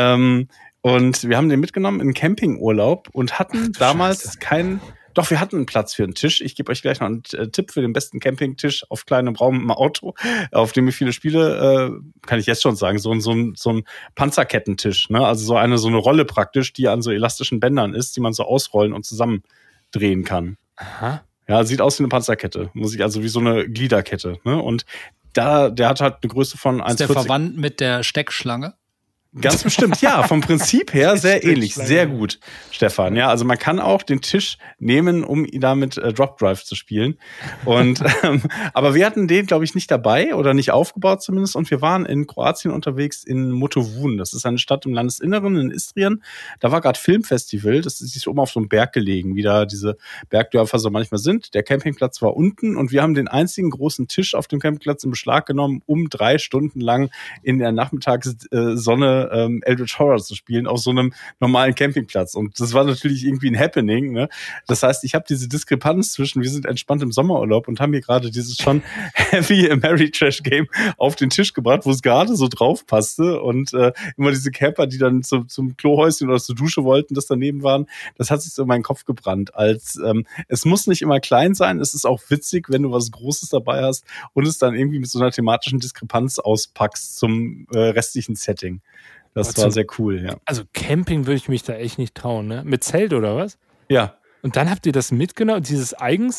Und wir haben den mitgenommen in Campingurlaub und hatten damals Doch, wir hatten einen Platz für einen Tisch. Ich gebe euch gleich noch einen Tipp für den besten Campingtisch auf kleinem Raum im Auto, auf dem wir viele Spiele, kann ich jetzt schon sagen, so ein Panzerkettentisch, ne? Also so eine Rolle praktisch, die an so elastischen Bändern ist, die man so ausrollen und zusammendrehen kann. Aha. Ja, sieht aus wie eine Panzerkette, also wie so eine Gliederkette, ne? Und der hat halt eine Größe von 1,40. Ist der verwandt mit der Steckschlange? Ganz bestimmt, ja. Vom Prinzip her sehr ähnlich. Sehr gut, Stefan. Ja, also man kann auch den Tisch nehmen, um damit Drop Drive zu spielen. Und aber wir hatten den, glaube ich, nicht dabei oder nicht aufgebaut zumindest. Und wir waren in Kroatien unterwegs in Motovun. Das ist eine Stadt im Landesinneren in Istrien. Da war gerade Filmfestival. Das ist oben auf so einem Berg gelegen, wie da diese Bergdörfer so manchmal sind. Der Campingplatz war unten und wir haben den einzigen großen Tisch auf dem Campingplatz in Beschlag genommen, um 3 Stunden lang in der Nachmittagssonne Eldritch Horror zu spielen auf so einem normalen Campingplatz. Und das war natürlich irgendwie ein Happening. Ne? Das heißt, ich habe diese Diskrepanz zwischen, wir sind entspannt im Sommerurlaub und haben hier gerade dieses schon heavy Ameritrash-Game auf den Tisch gebracht, wo es gerade so drauf passte. Und immer diese Camper, die dann zum Klohäuschen oder zur Dusche wollten, das daneben waren, das hat sich so in meinen Kopf gebrannt. Es muss nicht immer klein sein, es ist auch witzig, wenn du was Großes dabei hast und es dann irgendwie mit so einer thematischen Diskrepanz auspackst zum restlichen Setting. Das war sehr cool, ja. Also Camping würde ich mich da echt nicht trauen, ne? Mit Zelt oder was? Ja. Und dann habt ihr das mitgenommen, dieses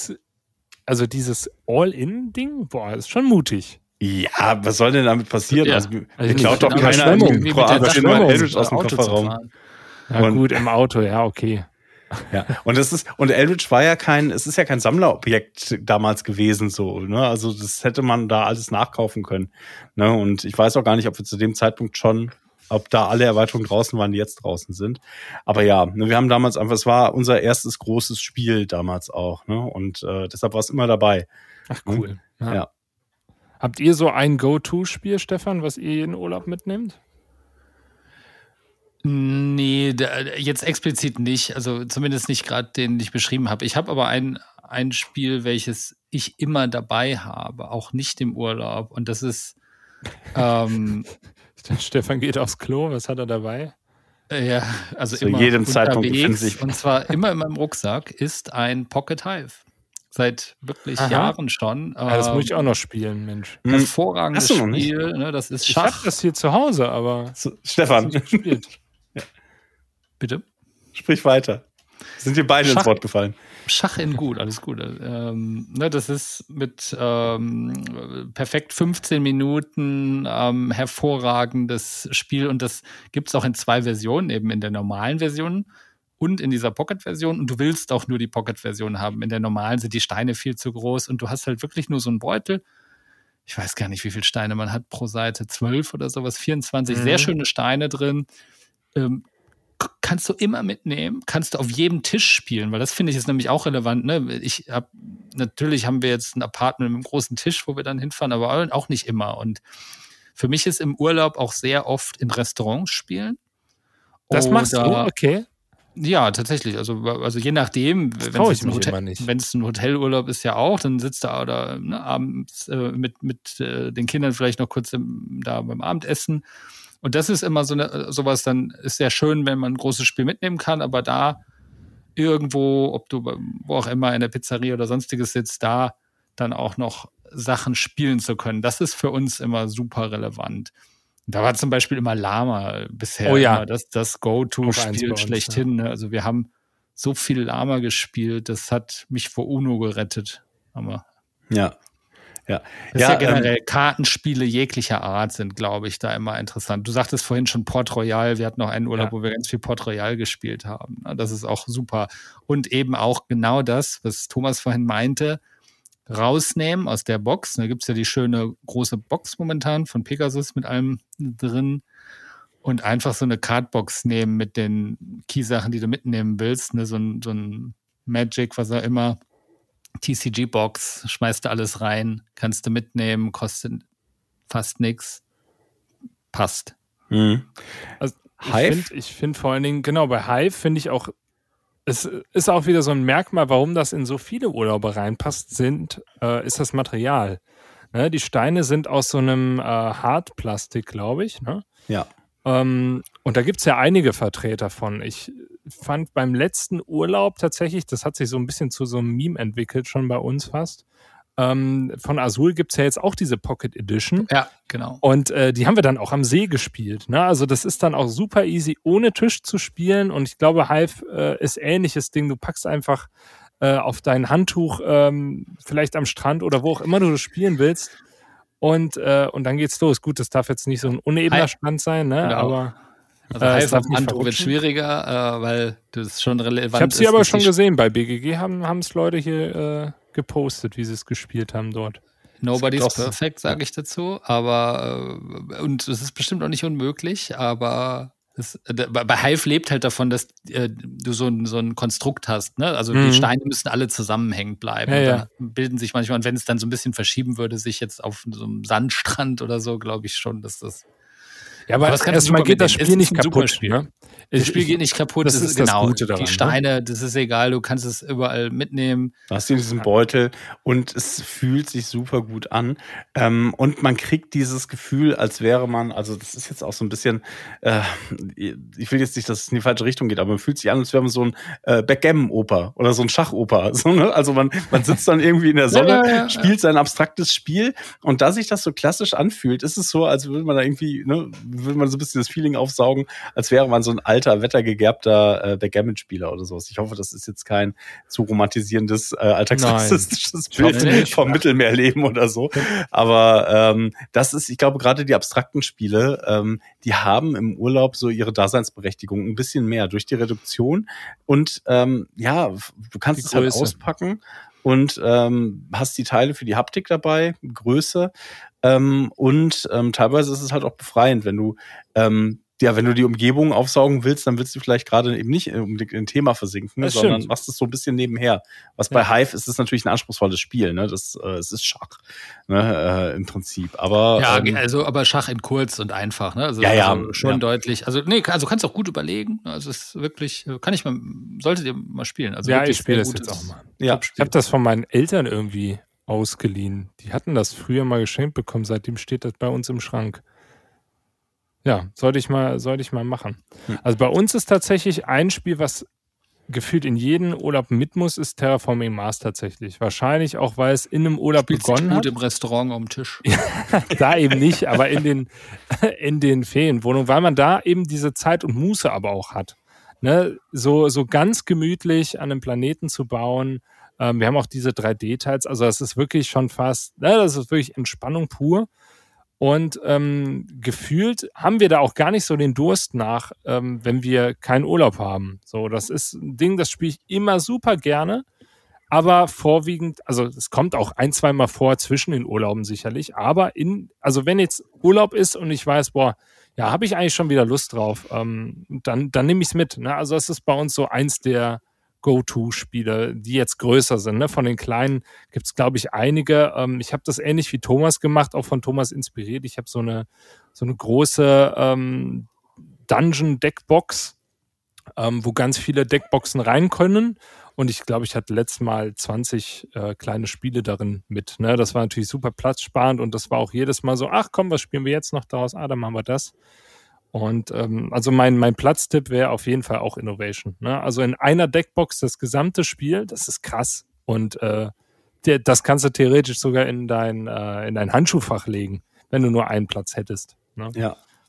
All-In-Ding? Boah, ist schon mutig. Ja, was soll denn damit passieren? Ja. Also klaut doch keiner in Kroatien mal Eldritch aus dem Kofferraum. Ja gut, im Auto, ja, okay. Ja, und Eldritch war ja es ist ja kein Sammlerobjekt damals gewesen, so, ne? Also das hätte man da alles nachkaufen können. Ne? Und ich weiß auch gar nicht, ob wir zu dem Zeitpunkt ob da alle Erweiterungen draußen waren, die jetzt draußen sind. Aber ja, ne, wir haben damals einfach, es war unser erstes großes Spiel damals auch, ne? Und deshalb war es immer dabei. Ach cool. Ne? Ja. Habt ihr so ein Go-To-Spiel, Stefan, was ihr in Urlaub mitnehmt? Nee, jetzt explizit nicht. Also zumindest nicht gerade den ich beschrieben habe. Ich habe aber ein Spiel, welches ich immer dabei habe, auch nicht im Urlaub. Und das ist Stefan geht aufs Klo, was hat er dabei? Ja, also zu immer jedem Zeitpunkt befindet sich. Und zwar immer in meinem Rucksack ist ein Pocket Hive. Seit wirklich Jahren schon. Das muss ich auch noch spielen, Mensch. Hervorragendes Spiel. Ne, das ist Schach. Ich habe das hier zu Hause, aber Stefan. Ja. Bitte? Sprich weiter. Sind wir beide ins Wort gefallen. Schach in gut, alles gut. Das ist mit perfekt 15 Minuten hervorragendes Spiel und das gibt es auch in 2 Versionen, eben in der normalen Version und in dieser Pocket-Version und du willst auch nur die Pocket-Version haben. In der normalen sind die Steine viel zu groß und du hast halt wirklich nur so einen Beutel. Ich weiß gar nicht, wie viele Steine man hat pro Seite, 12 oder sowas, 24, sehr schöne Steine drin. Kannst du immer mitnehmen, kannst du auf jedem Tisch spielen, weil das finde ich ist nämlich auch relevant. Ne? Natürlich haben wir jetzt ein Apartment mit einem großen Tisch, wo wir dann hinfahren, aber auch nicht immer. Und für mich ist im Urlaub auch sehr oft in Restaurants spielen. Das machst du? Okay. Ja, tatsächlich. Also je nachdem, wenn es ein Hotelurlaub ist ja auch, dann sitzt du oder abends mit den Kindern vielleicht noch kurz da beim Abendessen. Und das ist immer sowas, dann ist sehr schön, wenn man ein großes Spiel mitnehmen kann, aber da irgendwo, ob du wo auch immer in der Pizzeria oder sonstiges sitzt, da dann auch noch Sachen spielen zu können. Das ist für uns immer super relevant. Da war zum Beispiel immer Lama bisher immer das Go-To-Spiel schlechthin. Ne? Also wir haben so viel Lama gespielt, das hat mich vor UNO gerettet. Aber ja. Das ist ja generell Kartenspiele jeglicher Art sind, glaube ich, da immer interessant. Du sagtest vorhin schon Port Royal. Wir hatten noch einen Urlaub, wo wir ganz viel Port Royal gespielt haben. Das ist auch super. Und eben auch genau das, was Thomas vorhin meinte, rausnehmen aus der Box. Da gibt es ja die schöne große Box momentan von Pegasus mit allem drin. Und einfach so eine Cardbox nehmen mit den Key-Sachen, die du mitnehmen willst. Ne? So ein Magic, was auch immer. TCG-Box, schmeißt du alles rein, kannst du mitnehmen, kostet fast nichts. Passt. Mhm. Also ich finde vor allen Dingen, genau, bei Hive finde ich auch, es ist auch wieder so ein Merkmal, warum das in so viele Urlaube reinpasst, ist das Material. Ne? Die Steine sind aus so einem Hartplastik, glaube ich. Ne? Ja. Und da gibt es ja einige Vertreter von. Ich fand beim letzten Urlaub tatsächlich, das hat sich so ein bisschen zu so einem Meme entwickelt, schon bei uns fast. Von Azul gibt es ja jetzt auch diese Pocket Edition. Ja, genau. Und die haben wir dann auch am See gespielt. Ne? Also das ist dann auch super easy, ohne Tisch zu spielen. Und ich glaube, Hive ist ähnliches Ding. Du packst einfach auf dein Handtuch, vielleicht am Strand oder wo auch immer du das spielen willst. Und dann geht's los. Gut, das darf jetzt nicht so ein unebener Strand sein, ne? Genau. Aber also Hive am Handtuch wird schwieriger, weil das schon relevant ist. Ich habe sie aber schon gesehen. Bei BGG haben es Leute hier gepostet, wie sie es gespielt haben dort. Nobody's perfect, sage ich dazu. Aber und es ist bestimmt auch nicht unmöglich, aber bei Hive lebt halt davon, dass du so ein Konstrukt hast. Ne? Also die Steine müssen alle zusammenhängend bleiben. Ja, und dann bilden sich manchmal, und wenn es dann so ein bisschen verschieben würde, sich jetzt auf so einem Sandstrand oder so, glaube ich schon, dass das. Ja, aber erstmal geht das Spiel nicht kaputt. Ne? Das Spiel geht nicht kaputt. Das ist genau das Gute daran. Die Steine, das ist egal, du kannst es überall mitnehmen. Du hast diesen Beutel und es fühlt sich super gut an. Und man kriegt dieses Gefühl, als wäre man, also das ist jetzt auch so ein bisschen, ich will jetzt nicht, dass es in die falsche Richtung geht, aber man fühlt sich an, als wäre man so ein Backgammon-Oper oder so ein Schachoper. So, ne? Also man sitzt dann irgendwie in der Sonne, spielt sein abstraktes Spiel und da sich das so klassisch anfühlt, ist es so, als würde man da irgendwie, ne, würde man so ein bisschen das Feeling aufsaugen, als wäre man so ein alter, wettergegerbter Backgammon-Spieler oder sowas. Ich hoffe, das ist jetzt kein zu romantisierendes, alltagsrassistisches Bild vom Mittelmeerleben oder so. Aber das ist, ich glaube, gerade die abstrakten Spiele, die haben im Urlaub so ihre Daseinsberechtigung ein bisschen mehr durch die Reduktion und du kannst es halt auspacken und hast die Teile für die Haptik dabei, Größe und teilweise ist es halt auch befreiend, wenn du wenn du die Umgebung aufsaugen willst, dann willst du vielleicht gerade eben nicht unbedingt in ein Thema versinken, sondern machst es so ein bisschen nebenher. Was bei Hive ist es natürlich ein anspruchsvolles Spiel, ne? Es ist Schach, ne? Im Prinzip. Aber aber Schach in kurz und einfach, ne? Also, schon deutlich. Also kannst du auch gut überlegen. Also es ist wirklich, solltet ihr mal spielen. Also ja, ich spiele das jetzt auch mal. Ja. Ich habe das von meinen Eltern irgendwie ausgeliehen. Die hatten das früher mal geschenkt bekommen. Seitdem steht das bei uns im Schrank. Ja, sollte ich mal machen. Also bei uns ist tatsächlich ein Spiel, was gefühlt in jeden Urlaub mit muss, ist Terraforming Mars tatsächlich. Wahrscheinlich auch, weil es in einem Urlaub begonnen hat. Gut im Restaurant am Tisch. Da eben nicht, aber in den Ferienwohnungen, weil man da eben diese Zeit und Muße aber auch hat. Ne? So ganz gemütlich an einem Planeten zu bauen. Wir haben auch diese 3D-Teils, also das ist wirklich schon fast, das ist wirklich Entspannung pur. Und gefühlt haben wir da auch gar nicht so den Durst nach, wenn wir keinen Urlaub haben. So, das ist ein Ding, das spiele ich immer super gerne, aber vorwiegend, also es kommt auch 1-2 Mal vor zwischen den Urlauben sicherlich, aber wenn jetzt Urlaub ist und ich weiß, habe ich eigentlich schon wieder Lust drauf, dann nehme ich es mit. Ne? Also das ist bei uns so eins der Go-To-Spiele, die jetzt größer sind. Ne? Von den kleinen gibt es, glaube ich, einige. Ich habe das ähnlich wie Thomas gemacht, auch von Thomas inspiriert. Ich habe so eine große Dungeon-Deckbox, wo ganz viele Deckboxen rein können. Und ich glaube, ich hatte letztes Mal 20 kleine Spiele darin mit. Ne? Das war natürlich super platzsparend und das war auch jedes Mal so, ach komm, was spielen wir jetzt noch daraus? Dann machen wir das. Und also mein Platztipp wäre auf jeden Fall auch Innovation. Ne? Also in einer Deckbox das gesamte Spiel, das ist krass. Und das kannst du theoretisch sogar in dein Handschuhfach legen, wenn du nur einen Platz hättest. Ne? Ja.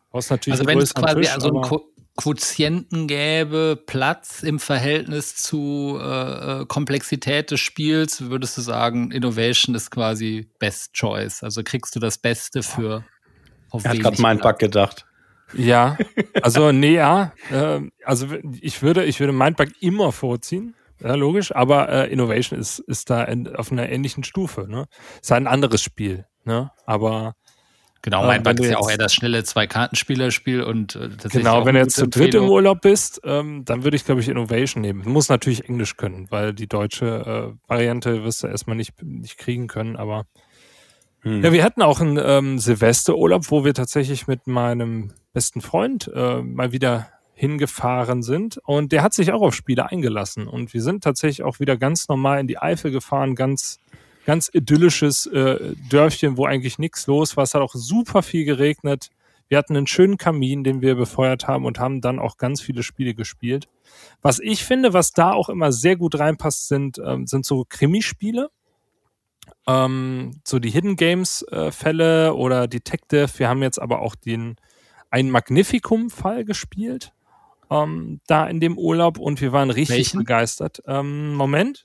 Was natürlich also wenn es quasi so einen Quotienten gäbe, Platz im Verhältnis zu Komplexität des Spiels, würdest du sagen, Innovation ist quasi Best Choice. Also kriegst du das Beste für auf wenig. Er hat gerade Mindbug gedacht. Ja, also also ich würde Mindbug immer vorziehen, ja, logisch, aber Innovation ist da auf einer ähnlichen Stufe, ne? Ist halt ein anderes Spiel, ne? Aber genau, Mindbug ist ja auch eher das schnelle Zwei-Kartenspielerspiel und tatsächlich genau, wenn du jetzt zu dritt im Urlaub bist, dann würde ich, glaube ich, Innovation nehmen. Du musst natürlich Englisch können, weil die deutsche Variante wirst du erstmal nicht kriegen können, aber ja, wir hatten auch einen Silvesterurlaub, wo wir tatsächlich mit meinem besten Freund mal wieder hingefahren sind und der hat sich auch auf Spiele eingelassen und wir sind tatsächlich auch wieder ganz normal in die Eifel gefahren, ganz idyllisches Dörfchen, wo eigentlich nichts los war. Es hat auch super viel geregnet. Wir hatten einen schönen Kamin, den wir befeuert haben und haben dann auch ganz viele Spiele gespielt. Was ich finde, was da auch immer sehr gut reinpasst, sind so Krimispiele. So die Hidden Games Fälle oder Detective. Wir haben jetzt aber auch einen Magnificum-Fall gespielt, da in dem Urlaub und wir waren richtig begeistert. Moment.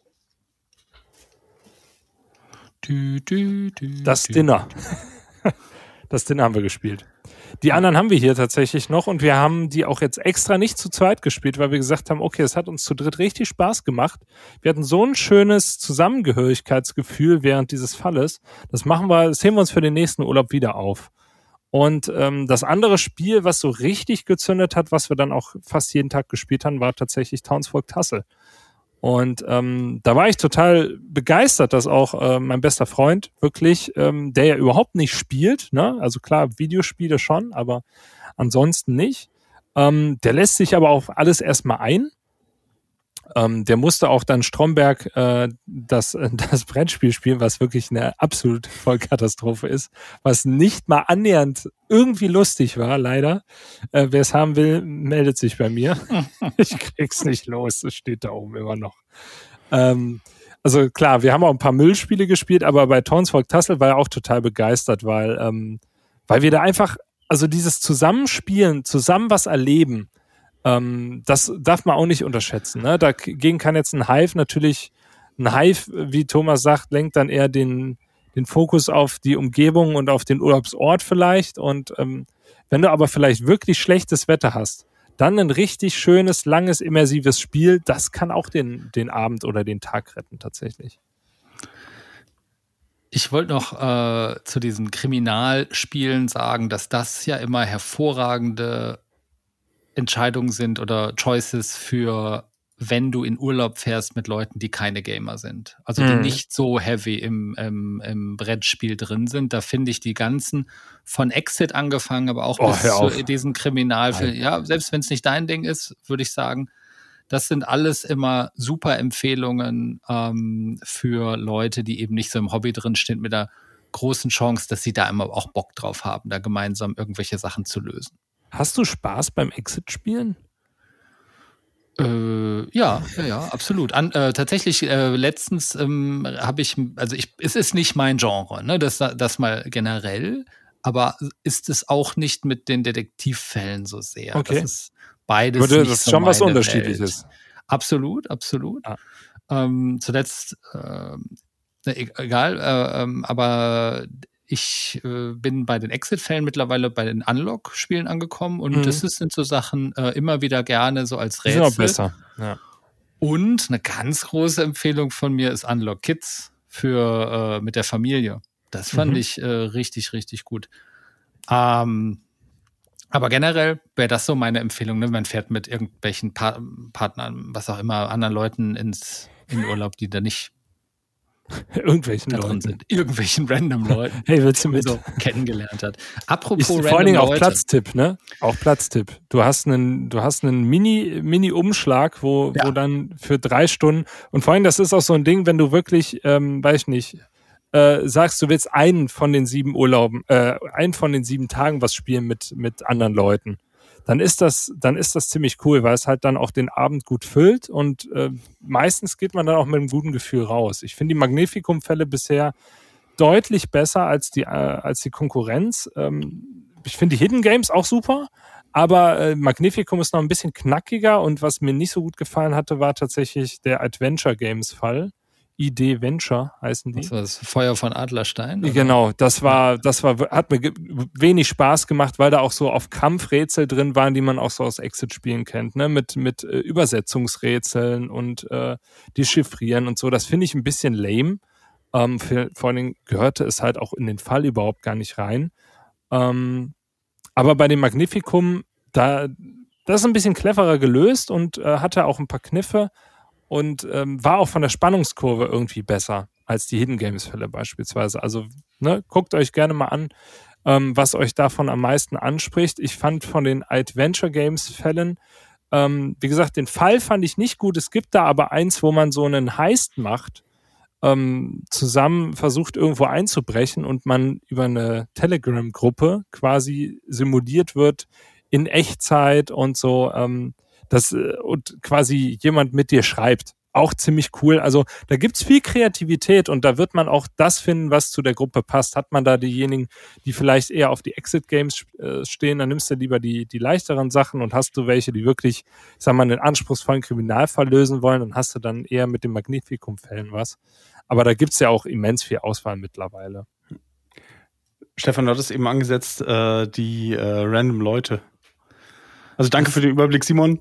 Das Dinner. Das Dinner haben wir gespielt. Die anderen haben wir hier tatsächlich noch und wir haben die auch jetzt extra nicht zu zweit gespielt, weil wir gesagt haben, okay, es hat uns zu dritt richtig Spaß gemacht. Wir hatten so ein schönes Zusammengehörigkeitsgefühl während dieses Falles. Das heben wir uns für den nächsten Urlaub wieder auf. Und das andere Spiel, was so richtig gezündet hat, was wir dann auch fast jeden Tag gespielt haben, war tatsächlich Townsfolk Tassel. Und da war ich total begeistert, dass auch mein bester Freund wirklich, der ja überhaupt nicht spielt, ne? Also klar, Videospiele schon, aber ansonsten nicht. Der lässt sich aber auf alles erstmal ein. Der musste auch dann Stromberg das Brettspiel spielen, was wirklich eine absolute Vollkatastrophe ist, was nicht mal annähernd irgendwie lustig war, leider. Wer es haben will, meldet sich bei mir. Ich krieg's nicht los, es steht da oben immer noch. Also klar, wir haben auch ein paar Müllspiele gespielt, aber bei Townsfolk Tassel war er auch total begeistert, weil wir da einfach, also dieses Zusammenspielen, zusammen was erleben, das darf man auch nicht unterschätzen. Ne? Dagegen kann jetzt ein Hive, wie Thomas sagt, lenkt dann eher den Fokus auf die Umgebung und auf den Urlaubsort vielleicht. Und wenn du aber vielleicht wirklich schlechtes Wetter hast, dann ein richtig schönes, langes, immersives Spiel, das kann auch den Abend oder den Tag retten tatsächlich. Ich wollte noch zu diesen Kriminalspielen sagen, dass das ja immer hervorragende Entscheidungen sind oder Choices für, wenn du in Urlaub fährst mit Leuten, die keine Gamer sind. Also die nicht so heavy im Brettspiel drin sind. Da finde ich die ganzen von Exit angefangen, aber auch bis zu diesen Kriminalfilmen. Ja, selbst wenn es nicht dein Ding ist, würde ich sagen, das sind alles immer super Empfehlungen für Leute, die eben nicht so im Hobby drin stehen, mit der großen Chance, dass sie da immer auch Bock drauf haben, da gemeinsam irgendwelche Sachen zu lösen. Hast du Spaß beim Exit-Spielen? Ja, absolut. Tatsächlich, letztens habe ich, es ist nicht mein Genre, ne, das mal generell, aber ist es auch nicht mit den Detektivfällen so sehr. Okay. Das ist beides das ist schon was Unterschiedliches. Absolut. Zuletzt, egal, aber ich bin bei den Exit-Fällen mittlerweile bei den Unlock-Spielen angekommen und das sind so Sachen immer wieder gerne so als Rätsel. Ist auch besser, ja. Und eine ganz große Empfehlung von mir ist Unlock Kids für mit der Familie. Das fand ich richtig, richtig gut. Aber generell wäre das so meine Empfehlung, ne? Man fährt mit irgendwelchen Partnern, was auch immer, anderen Leuten in Urlaub, die da nicht irgendwelchen da drin sind. Irgendwelchen random Leuten. Hey, willst du mit? So kennengelernt hat. Apropos random vor allen Dingen auch Leute. Platztipp, ne? Auch Platztipp. Du hast einen Mini-Umschlag, wo dann für 3 Stunden und vor allem, das ist auch so ein Ding, wenn du wirklich, sagst, du willst einen von den 7 Tagen was spielen mit anderen Leuten, dann ist das ziemlich cool, weil es halt dann auch den Abend gut füllt und meistens geht man dann auch mit einem guten Gefühl raus. Ich finde die Magnificum-Fälle bisher deutlich besser als die Konkurrenz. ich finde die Hidden Games auch super, aber Magnificum ist noch ein bisschen knackiger und was mir nicht so gut gefallen hatte, war tatsächlich der Adventure Games Fall. ID Venture heißen die. Das war das Feuer von Adlerstein? Oder? Genau, hat mir wenig Spaß gemacht, weil da auch so auf Kampfrätsel drin waren, die man auch so aus Exit-Spielen kennt, ne? Mit Übersetzungsrätseln und Dechiffrieren und so. Das finde ich ein bisschen lame. Vor allen Dingen gehörte es halt auch in den Fall überhaupt gar nicht rein. Aber bei dem Magnificum, das ist ein bisschen cleverer gelöst und hatte auch ein paar Kniffe. Und war auch von der Spannungskurve irgendwie besser als die Hidden Games Fälle beispielsweise. Also guckt euch gerne mal an, was euch davon am meisten anspricht. Ich fand von den Adventure Games Fällen, wie gesagt, den Fall fand ich nicht gut. Es gibt da aber eins, wo man so einen Heist macht, zusammen versucht irgendwo einzubrechen und man über eine Telegram-Gruppe quasi simuliert wird in Echtzeit und so, und quasi jemand mit dir schreibt. Auch ziemlich cool. Also da gibt's viel Kreativität und da wird man auch das finden, was zu der Gruppe passt. Hat man da diejenigen, die vielleicht eher auf die Exit-Games stehen, dann nimmst du lieber die leichteren Sachen und hast du welche, die wirklich, ich sag mal, einen anspruchsvollen Kriminalfall lösen wollen, dann hast du dann eher mit dem Magnificum-Fällen was. Aber da gibt's ja auch immens viel Auswahl mittlerweile. Stefan, du hattest eben angesetzt, die random Leute. Also danke für den Überblick, Simon.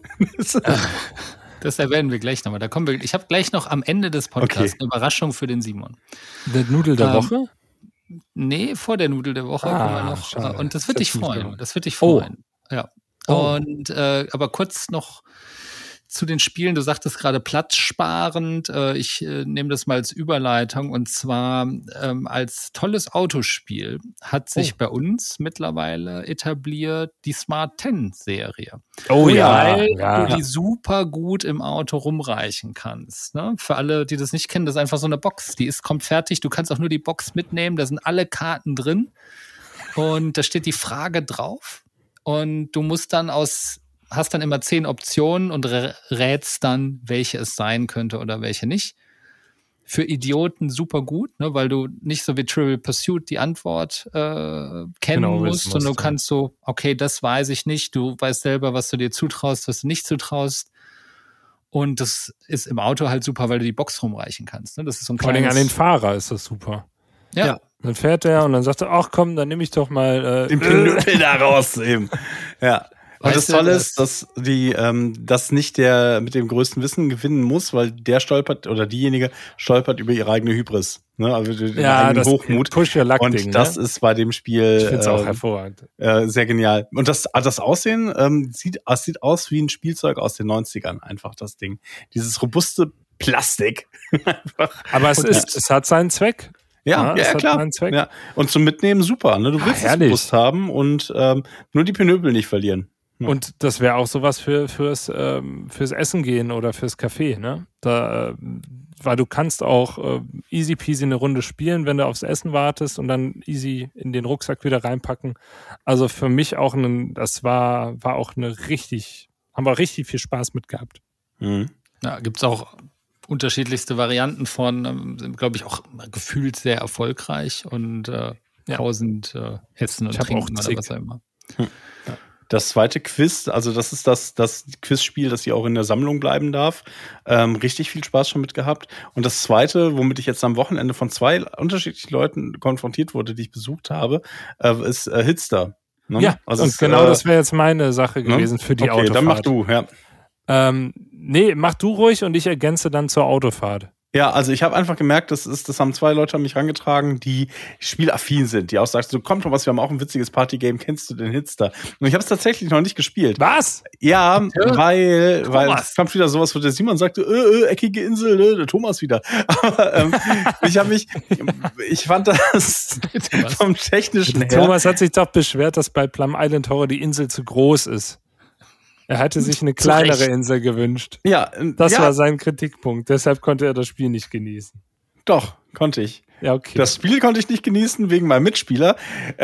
Das erwähnen wir gleich nochmal. Ich habe gleich noch am Ende des Podcasts eine Überraschung für den Simon. Der Nudel der Woche? Nee, vor der Nudel der Woche kommen wir noch. Schade. Und das wird dich freuen. Das wird dich freuen. Ja. Und aber kurz noch zu den Spielen. Du sagtest gerade platzsparend. Ich nehme das mal als Überleitung. Und zwar als tolles Autospiel hat sich bei uns mittlerweile etabliert die Smart 10 Serie. Oh ja. Weil du die super gut im Auto rumreichen kannst. Ne? Für alle, die das nicht kennen, das ist einfach so eine Box. Kommt fertig. Du kannst auch nur die Box mitnehmen. Da sind alle Karten drin. Und da steht die Frage drauf. Und du musst dann hast dann immer 10 Optionen und rätst dann, welche es sein könnte oder welche nicht. Für Idioten super gut, ne, weil du nicht so wie Trivial Pursuit die Antwort kennen musst. Und du kannst so, okay, das weiß ich nicht. Du weißt selber, was du dir zutraust, was du nicht zutraust. Und das ist im Auto halt super, weil du die Box rumreichen kannst. Ne? Das ist so ein Vor allem an den Fahrer ist das super. Ja. Dann fährt er und dann sagt er, ach komm, dann nehme ich doch mal den Pinöppel da raus eben. Ja. Und das Tolle ist, dass das nicht der mit dem größten Wissen gewinnen muss, weil der stolpert oder diejenige stolpert über ihre eigene Hybris, ne? Also den eigenen Hochmut. Push-Your-Luck-Ding, und das ist bei dem Spiel ich find's auch hervorragend. Sehr genial. Und das Aussehen sieht aus wie ein Spielzeug aus den 90ern, einfach das Ding. Dieses robuste Plastik. Aber es hat seinen Zweck. Ja, klar. Ja. Und zum Mitnehmen super. Ne? Du willst es bewusst haben und nur die Pinöppel nicht verlieren. Ja. Und das wäre auch sowas fürs Essen gehen oder fürs Café, ne? Weil du kannst auch easy peasy eine Runde spielen, wenn du aufs Essen wartest und dann easy in den Rucksack wieder reinpacken. Also für mich auch haben wir richtig viel Spaß mit gehabt. Mhm. Ja, gibt's auch unterschiedlichste Varianten von, glaube ich, auch gefühlt sehr erfolgreich und 1000 Essen und Trinken oder was auch immer. Das zweite Quiz, also das ist das Quizspiel, das hier auch in der Sammlung bleiben darf. Richtig viel Spaß schon mit gehabt. Und das zweite, womit ich jetzt am Wochenende von 2 unterschiedlichen Leuten konfrontiert wurde, die ich besucht habe, ist Hitster. Ne? Ja, also und genau das wäre jetzt meine Sache gewesen für die Autofahrt. Okay, dann mach du, ja. Nee, mach du ruhig und ich ergänze dann zur Autofahrt. Ja, also ich habe einfach gemerkt, das haben 2 Leute an mich rangetragen, die spielaffin sind, die auch sagten, so komm Thomas, wir haben auch ein witziges Partygame, kennst du den Hitster? Und ich habe es tatsächlich noch nicht gespielt. Was? Ja, weil es kommt wieder sowas, wo der Simon sagte, eckige Insel, ne, der Thomas wieder. Aber ich fand das vom technischen her. Thomas hat sich doch beschwert, dass bei Plum Island Horror die Insel zu groß ist. Er hatte sich eine kleinere Insel gewünscht. Ja, das war sein Kritikpunkt. Deshalb konnte er das Spiel nicht genießen. Doch, konnte ich. Ja, okay. Das Spiel konnte ich nicht genießen wegen meinem Mitspieler.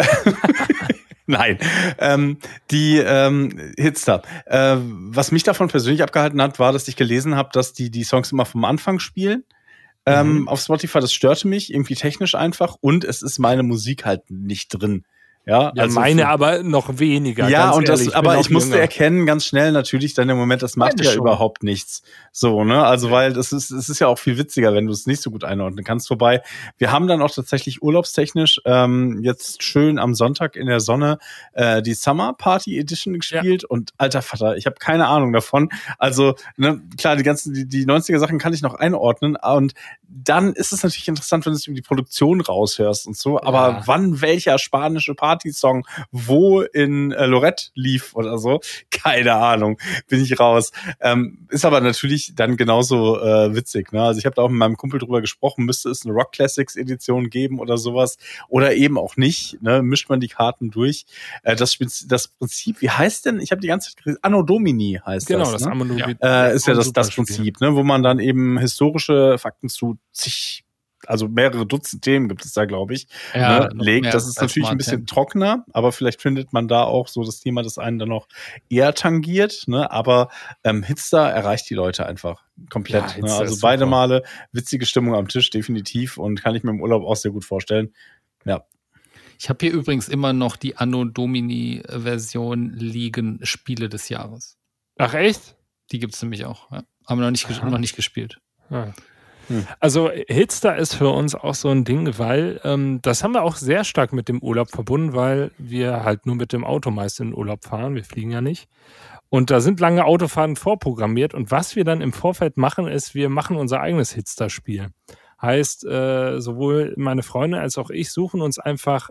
Nein. Die Hitster. Was mich davon persönlich abgehalten hat, war, dass ich gelesen habe, dass die Songs immer vom Anfang spielen. Auf Spotify, das störte mich irgendwie technisch einfach. Und es ist meine Musik halt nicht drin. Ja, also meine aber noch weniger. Ja, und ehrlich, aber ich musste erkennen ganz schnell natürlich dann im Moment, das macht ja überhaupt nichts. So, ne? Also, weil es ist ja auch viel witziger, wenn du es nicht so gut einordnen kannst. Wobei, wir haben dann auch tatsächlich urlaubstechnisch jetzt schön am Sonntag in der Sonne die Summer Party Edition gespielt und alter Vater, ich habe keine Ahnung davon. Also, ne, klar, die 90er Sachen kann ich noch einordnen und dann ist es natürlich interessant, wenn du es über die Produktion raushörst und so, aber wann welcher spanische Partysong wo in Lorette lief oder so, keine Ahnung, bin ich raus. Ist aber natürlich dann genauso witzig, ne? Also ich habe da auch mit meinem Kumpel drüber gesprochen, müsste es eine Rock Classics Edition geben oder sowas oder eben auch nicht, ne? Mischt man die Karten durch. Das Prinzip, wie heißt denn, ich habe die ganze Zeit Anno Domini heißt genau, das, das ne? Anno Domini. Ist ja das Prinzip, ne? Wo man dann eben historische Fakten zu also mehrere Dutzend Themen gibt es da, glaube ich, legt. Das ist natürlich ein bisschen trockener, aber vielleicht findet man da auch so das Thema, das einen dann noch eher tangiert, ne? Aber Hitster erreicht die Leute einfach komplett. Ja, ne? Also beide Male witzige Stimmung am Tisch, definitiv, und kann ich mir im Urlaub auch sehr gut vorstellen. Ja. Ich habe hier übrigens immer noch die Anno Domini-Version liegen, Spiele des Jahres. Ach echt? Die gibt's nämlich auch, ja. Aber noch nicht gespielt. Ja. Also Hitster ist für uns auch so ein Ding, weil das haben wir auch sehr stark mit dem Urlaub verbunden, weil wir halt nur mit dem Auto meist in den Urlaub fahren, wir fliegen ja nicht. Und da sind lange Autofahrten vorprogrammiert und was wir dann im Vorfeld machen, ist, wir machen unser eigenes Hitster-Spiel. Heißt, sowohl meine Freunde als auch ich suchen uns einfach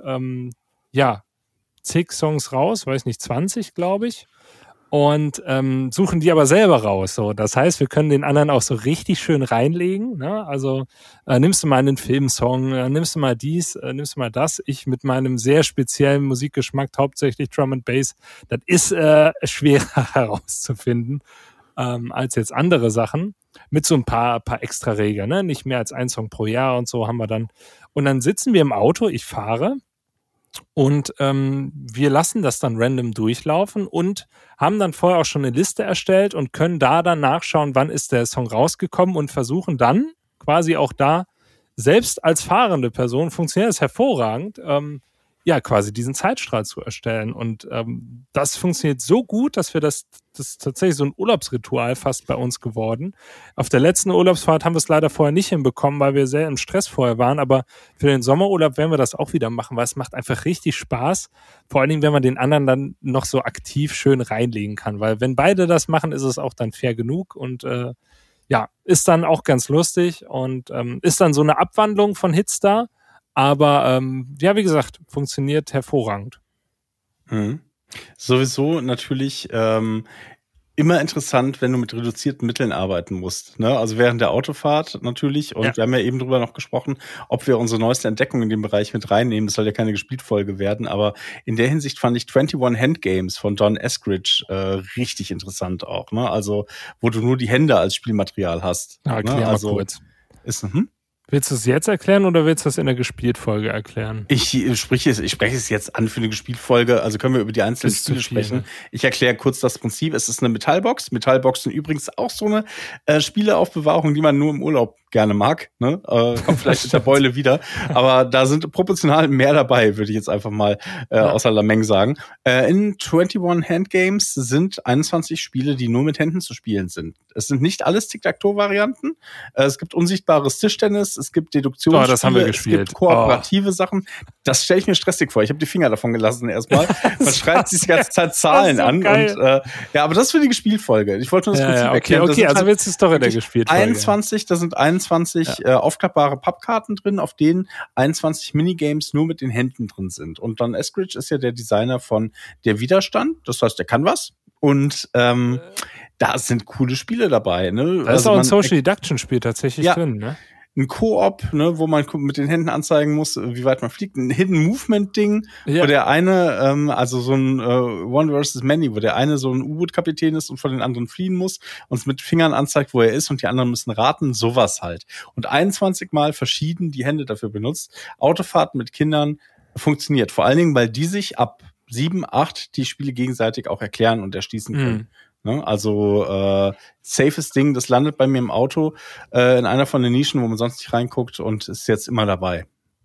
zig Songs raus, weiß nicht, 20, glaube ich. Und suchen die aber selber raus. So. Das heißt, wir können den anderen auch so richtig schön reinlegen. Ne? Also nimmst du mal einen Filmsong, nimmst du mal dies, nimmst du mal das. Ich mit meinem sehr speziellen Musikgeschmack, hauptsächlich Drum and Bass, das ist schwerer herauszufinden als jetzt andere Sachen. Mit so ein paar extra Regeln, ne? Nicht mehr als ein Song pro Jahr und so haben wir dann. Und dann sitzen wir im Auto, ich fahre. Und wir lassen das dann random durchlaufen und haben dann vorher auch schon eine Liste erstellt und können da dann nachschauen, wann ist der Song rausgekommen und versuchen dann quasi auch da, selbst als fahrende Person, funktioniert das hervorragend, quasi diesen Zeitstrahl zu erstellen. Und das funktioniert so gut, dass wir das ist tatsächlich so ein Urlaubsritual fast bei uns geworden. Auf der letzten Urlaubsfahrt haben wir es leider vorher nicht hinbekommen, weil wir sehr im Stress vorher waren. Aber für den Sommerurlaub werden wir das auch wieder machen, weil es macht einfach richtig Spaß. Vor allen Dingen, wenn man den anderen dann noch so aktiv schön reinlegen kann. Weil wenn beide das machen, ist es auch dann fair genug und ist dann auch ganz lustig und ist dann so eine Abwandlung von Hitstar. Aber wie gesagt, funktioniert hervorragend. Mhm. Sowieso natürlich immer interessant, wenn du mit reduzierten Mitteln arbeiten musst. Ne? Also während der Autofahrt natürlich. Und wir haben ja eben drüber noch gesprochen, ob wir unsere neueste Entdeckung in dem Bereich mit reinnehmen. Das soll ja keine Gespieltfolge werden. Aber in der Hinsicht fand ich 21 Handgames von Don Eskridge richtig interessant auch. Ne? Also wo du nur die Hände als Spielmaterial hast. Ja, erklär mal kurz. Willst du es jetzt erklären oder willst du es in der Gespielt-Folge erklären? Ich spreche es jetzt an für eine Gespielt-Folge, also können wir über die einzelnen Spiele sprechen. Ich erkläre kurz das Prinzip. Es ist eine Metallbox. Metallboxen übrigens auch so eine Spieleaufbewahrung, die man nur im Urlaub gerne mag. Ne? Kommt vielleicht mit der Beule wieder. Aber da sind proportional mehr dabei, würde ich jetzt einfach mal außer Lameng sagen. In 21 Handgames sind 21 Spiele, die nur mit Händen zu spielen sind. Es sind nicht alles Tic-Tac-Toe-Varianten. Es gibt unsichtbares Tischtennis, es gibt Deduktionsspiele, das haben wir gespielt. Es gibt kooperative Sachen. Das stelle ich mir stressig vor. Ich habe die Finger davon gelassen erstmal. Man schreibt sich die ganze Zeit Zahlen an. Und, aber das ist für die Gespielfolge. Ich wollte nur das Prinzip erklären. Okay, also willst du es doch in der Gespielfolge. Da sind 21 aufklappbare Pappkarten drin, auf denen 21 Minigames nur mit den Händen drin sind. Und Don Eskridge ist ja der Designer von Der Widerstand. Das heißt, der kann was. Und da sind coole Spiele dabei. Ne? Da ist auch ein Social Deduction Spiel tatsächlich drin, ne? Ein Koop, ne, wo man mit den Händen anzeigen muss, wie weit man fliegt. Ein Hidden Movement Ding, wo der eine, also so ein One versus Many, wo der eine so ein U-Boot-Kapitän ist und vor den anderen fliehen muss und es mit Fingern anzeigt, wo er ist und die anderen müssen raten, sowas halt. Und 21 Mal verschieden die Hände dafür benutzt. Autofahrten mit Kindern funktioniert. Vor allen Dingen, weil die sich ab 7, 8 die Spiele gegenseitig auch erklären und erschließen können. Also safes Ding, das landet bei mir im Auto in einer von den Nischen, wo man sonst nicht reinguckt und ist jetzt immer dabei.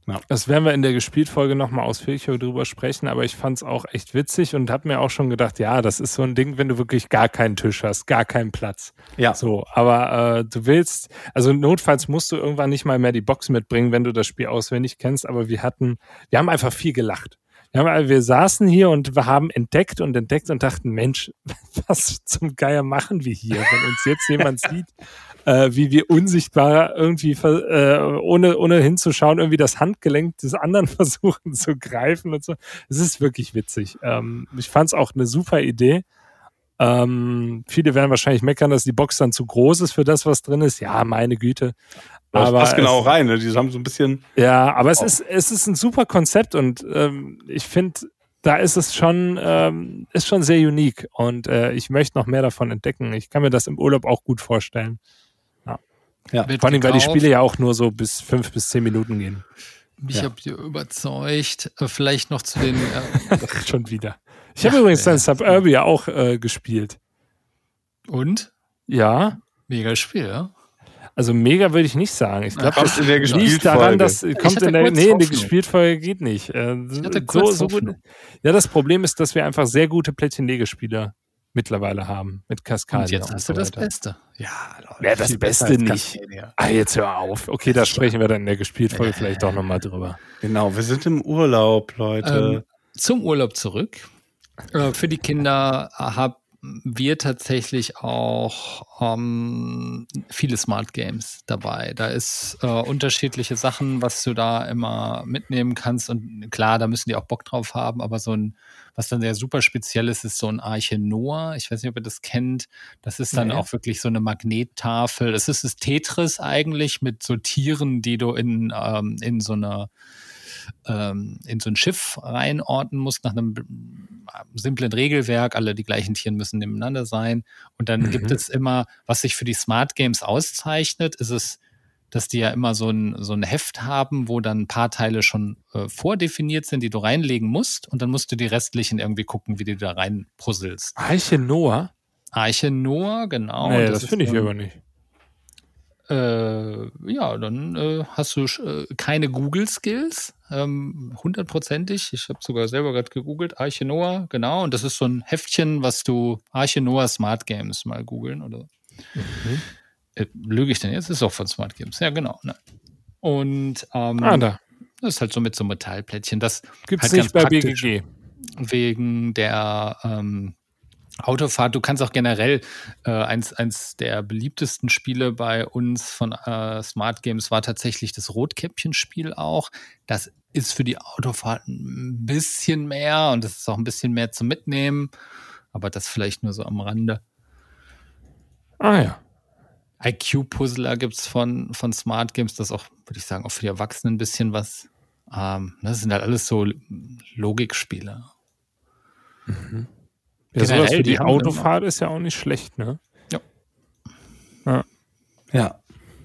Ja. Das werden wir in der Gespielt-Folge nochmal ausführlicher drüber sprechen, aber ich fand es auch echt witzig und habe mir auch schon gedacht, ja, das ist so ein Ding, wenn du wirklich gar keinen Tisch hast, gar keinen Platz. Ja. So, aber du willst, also notfalls musst du irgendwann nicht mal mehr die Box mitbringen, wenn du das Spiel auswendig kennst, aber wir haben einfach viel gelacht. Wir saßen hier und wir haben entdeckt und dachten, Mensch, was zum Geier machen wir hier, wenn uns jetzt jemand sieht, wie wir unsichtbar irgendwie, ohne hinzuschauen, irgendwie das Handgelenk des anderen versuchen zu greifen und so. Es ist wirklich witzig. Ich fand es auch eine super Idee. Viele werden wahrscheinlich meckern, dass die Box dann zu groß ist für das, was drin ist. Ja, meine Güte. Das passt genau rein, ne? Die haben so ein bisschen... Ja, aber es ist ein super Konzept und ich finde, da ist es schon sehr unique und ich möchte noch mehr davon entdecken. Ich kann mir das im Urlaub auch gut vorstellen. Ja. Vor allem, weil die Spiele ja auch nur so bis 5 bis 10 Minuten gehen. Mich habt ihr überzeugt. Vielleicht noch zu den... Schon wieder. Ich habe übrigens dann Suburbia auch gespielt. Und? Ja. Mega Spiel, ja? Also mega würde ich nicht sagen. Ich glaube, das in der liegt daran, dass kommt in der Gespieltfolge geht nicht. Ich hatte kurz so gut. Ja, das Problem ist, dass wir einfach sehr gute Plättchen-Legespiele mittlerweile haben mit Cascadia. Und jetzt hast du das Beste. Ja, Leute, ja, das Beste nicht. Jetzt hör auf. Okay, da sprechen wir dann in der Gespieltfolge vielleicht doch nochmal drüber. Genau, wir sind im Urlaub, Leute. Zum Urlaub zurück. Für die Kinder haben wir tatsächlich auch viele Smart Games dabei. Da ist unterschiedliche Sachen, was du da immer mitnehmen kannst. Und klar, da müssen die auch Bock drauf haben, aber was dann sehr super speziell ist so ein Arche Noah. Ich weiß nicht, ob ihr das kennt. Das ist dann auch wirklich so eine Magnettafel. Das ist das Tetris eigentlich mit so Tieren, die du in so ein Schiff reinordnen musst, nach einem simplen Regelwerk. Alle die gleichen Tiere müssen nebeneinander sein. Und dann gibt es immer, was sich für die Smart Games auszeichnet, ist es, dass die ja immer so ein Heft haben, wo dann ein paar Teile schon vordefiniert sind, die du reinlegen musst. Und dann musst du die restlichen irgendwie gucken, wie du da rein puzzelst. Arche Noah? Arche Noah, genau. Nee, das finde ich aber nicht. Ja, dann hast du keine Google-Skills, 100%ig. Ich habe sogar selber gerade gegoogelt, Arche Noah, genau. Und das ist so ein Heftchen, was du Arche Noah Smart Games mal googeln oder lüge ich denn jetzt? Ist auch von Smart Games. Ja, genau. Ne? Und da. das ist halt so mit so Metallplättchen. Das gibt's halt nicht ganz bei BGG. Wegen der Autofahrt. Du kannst auch generell eins der beliebtesten Spiele bei uns von Smart Games war tatsächlich das Rotkäppchen-Spiel auch. Das ist für die Autofahrt ein bisschen mehr und das ist auch ein bisschen mehr zum Mitnehmen, aber das vielleicht nur so am Rande. Ah ja. IQ-Puzzler gibt's von Smart Games, das auch, würde ich sagen, auch für die Erwachsenen ein bisschen was. Das sind halt alles so Logikspiele. Mhm. Ja, sowas für die Autofahrt ist ja auch nicht schlecht, ne? Ja.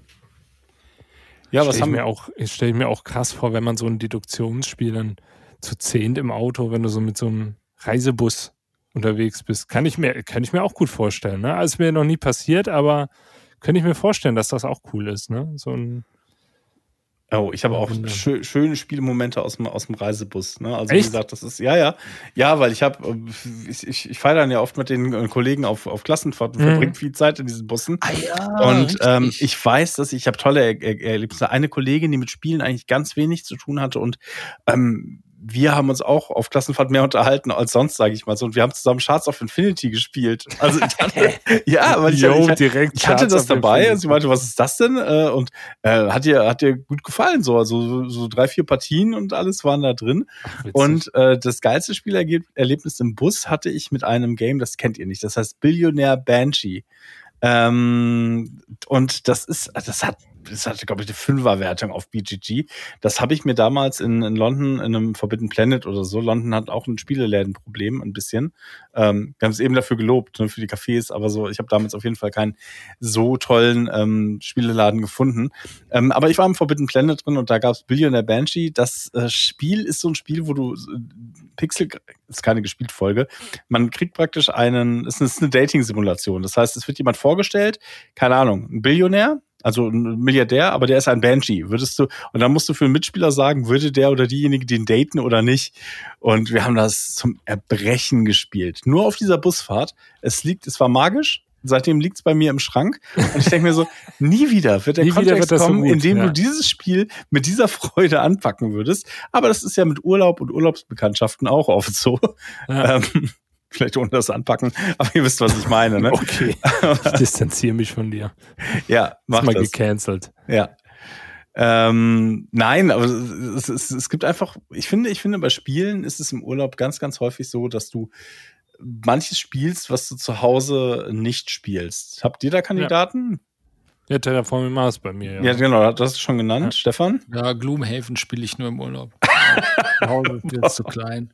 Ja, was stelle ich mir auch krass vor, wenn man so ein Deduktionsspiel dann zu 10 im Auto, wenn du so mit so einem Reisebus unterwegs bist, kann ich mir auch gut vorstellen, ne? Also ist mir noch nie passiert, aber könnte ich mir vorstellen, dass das auch cool ist, ne? So ein ich habe auch schöne Spielmomente aus dem Reisebus. Ne? Also echt? Wie gesagt, das ist ja, weil ich fahre dann ja oft mit den Kollegen auf Klassenfahrten, verbringe viel Zeit in diesen Bussen. Und ich weiß, dass ich habe tolle Erlebnisse. Eine Kollegin, die mit Spielen eigentlich ganz wenig zu tun hatte und wir haben uns auch auf Klassenfahrt mehr unterhalten als sonst, sage ich mal so. Und wir haben zusammen Shards of Infinity gespielt. Also weil ich hatte das dabei. Und sie meinte, was ist das denn? Und hat dir gut gefallen so. Also so 3-4 Partien und alles waren da drin. Ach, und das geilste Spielerlebnis im Bus hatte ich mit einem Game, das kennt ihr nicht. Das heißt Billionaire Banshee. Und das hatte, glaube ich, eine 5er-Wertung auf BGG. Das habe ich mir damals in London, in einem Forbidden Planet oder so. London hat auch ein Spielelädenproblem, ein bisschen. Wir haben es eben dafür gelobt, ne, für die Cafés, aber so, ich habe damals auf jeden Fall keinen so tollen Spieleladen gefunden. Aber ich war im Forbidden Planet drin und da gab es Billionaire Banshee. Das Spiel ist so ein Spiel, wo du ist keine Gespielt-Folge. Man kriegt praktisch es ist eine Dating-Simulation. Das heißt, es wird jemand vorgestellt, keine Ahnung, ein Billionär, Also ein Milliardär, aber der ist ein Banshee. Und dann musst du für einen Mitspieler sagen, würde der oder diejenige den daten oder nicht. Und wir haben das zum Erbrechen gespielt. Nur auf dieser Busfahrt. Es war magisch. Seitdem liegt es bei mir im Schrank. Und ich denke mir so, nie wieder wird der Kontext kommen, in dem du dieses Spiel mit dieser Freude anpacken würdest. Aber das ist ja mit Urlaub und Urlaubsbekanntschaften auch oft so. Ja. Vielleicht ohne das Anpacken, aber ihr wisst, was ich meine, ne? Okay, ich distanziere mich von dir. Ja, mach das. Ist mal gecancelt. Ja. Nein, aber es gibt einfach, ich finde, bei Spielen ist es im Urlaub ganz, ganz häufig so, dass du manches spielst, was du zu Hause nicht spielst. Habt ihr da Kandidaten? Ja, Terraforming Mars bei mir, ja. Ja, genau, das ist schon genannt. Ja. Stefan? Ja, Gloomhaven spiele ich nur im Urlaub. Zu Hause ist jetzt zu klein.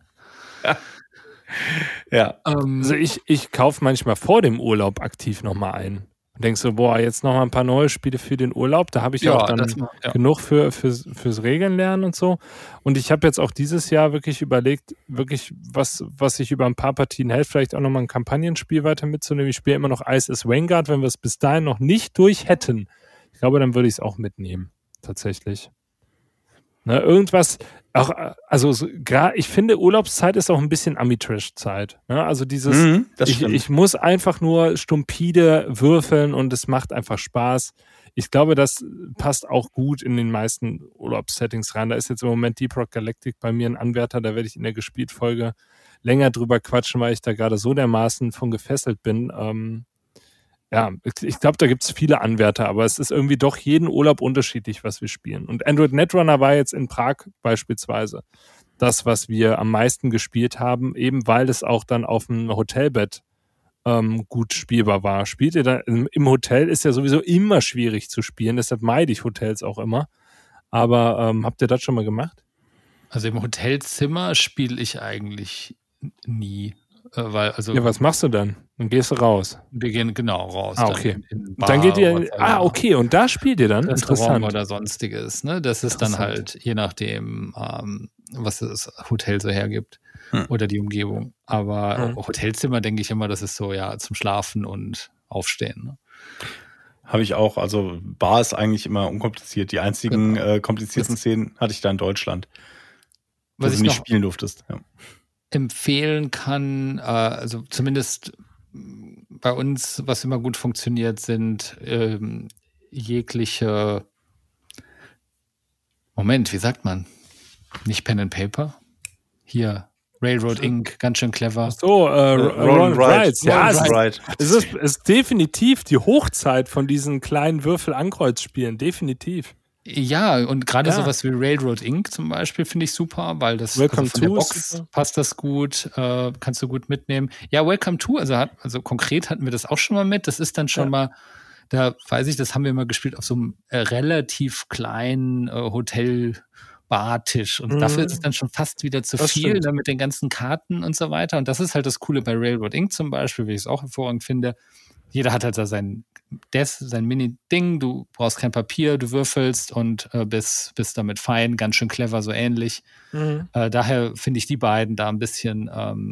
Ja. Also ich kaufe manchmal vor dem Urlaub aktiv nochmal ein. Und denkst so, jetzt nochmal ein paar neue Spiele für den Urlaub. Da habe ich ja auch dann genug fürs Regeln lernen und so. Und ich habe jetzt auch dieses Jahr wirklich überlegt, was ich über ein paar Partien hält, vielleicht auch nochmal ein Kampagnenspiel weiter mitzunehmen. Ich spiele immer noch Ice is Vanguard, wenn wir es bis dahin noch nicht durch hätten. Ich glaube, dann würde ich es auch mitnehmen. Tatsächlich. Ne, irgendwas, auch, also ich finde, Urlaubszeit ist auch ein bisschen Ami-Trash-Zeit. Ne? Also dieses, ich muss einfach nur stumpide würfeln und es macht einfach Spaß. Ich glaube, das passt auch gut in den meisten Urlaubssettings rein. Da ist jetzt im Moment Deep Rock Galactic bei mir ein Anwärter, da werde ich in der Gespielt-Folge länger drüber quatschen, weil ich da gerade so dermaßen von gefesselt bin. Ja, ich glaube, da gibt es viele Anwärter, aber es ist irgendwie doch jeden Urlaub unterschiedlich, was wir spielen. Und Android Netrunner war jetzt in Prag beispielsweise das, was wir am meisten gespielt haben, eben weil es auch dann auf dem Hotelbett gut spielbar war. Spielt ihr da im Hotel, ist ja sowieso immer schwierig zu spielen, deshalb meide ich Hotels auch immer. Aber habt ihr das schon mal gemacht? Also im Hotelzimmer spiele ich eigentlich nie. Ja, was machst du dann? Dann gehst du raus. Wir gehen genau raus. Okay. Dann geht ihr. Okay. Und da spielt ihr dann? Interessant. Oder sonstiges. Ne? Das ist dann halt je nachdem, was das Hotel so hergibt oder die Umgebung. Aber Hotelzimmer denke ich immer, das ist so zum Schlafen und Aufstehen. Ne? Habe ich auch. Also Bar ist eigentlich immer unkompliziert. Die einzigen komplizierten Szenen hatte ich da in Deutschland, wo du nicht spielen durftest. Ja. Empfehlen kann, also zumindest bei uns, was immer gut funktioniert, sind jegliche wie sagt man? Nicht Pen and Paper? Hier, Railroad Inc., ganz schön clever. So, Roll Rides. Ja, es ist definitiv die Hochzeit von diesen kleinen Würfel-Ankreuz-Spielen, definitiv. Ja, und gerade sowas wie Railroad Inc. zum Beispiel finde ich super, weil das von der Box passt das gut, kannst du gut mitnehmen. Ja, Welcome to, also konkret hatten wir das auch schon mal mit. Das ist dann schon mal, da weiß ich, das haben wir mal gespielt auf so einem relativ kleinen Hotel-Bartisch. Und dafür ist es dann schon fast wieder zu viel, ne, mit den ganzen Karten und so weiter. Und das ist halt das Coole bei Railroad Inc. zum Beispiel, wie ich es auch hervorragend finde. Jeder hat halt da sein Mini-Ding, du brauchst kein Papier, du würfelst und bist damit fein, ganz schön clever, so ähnlich. Daher finde ich die beiden da ein bisschen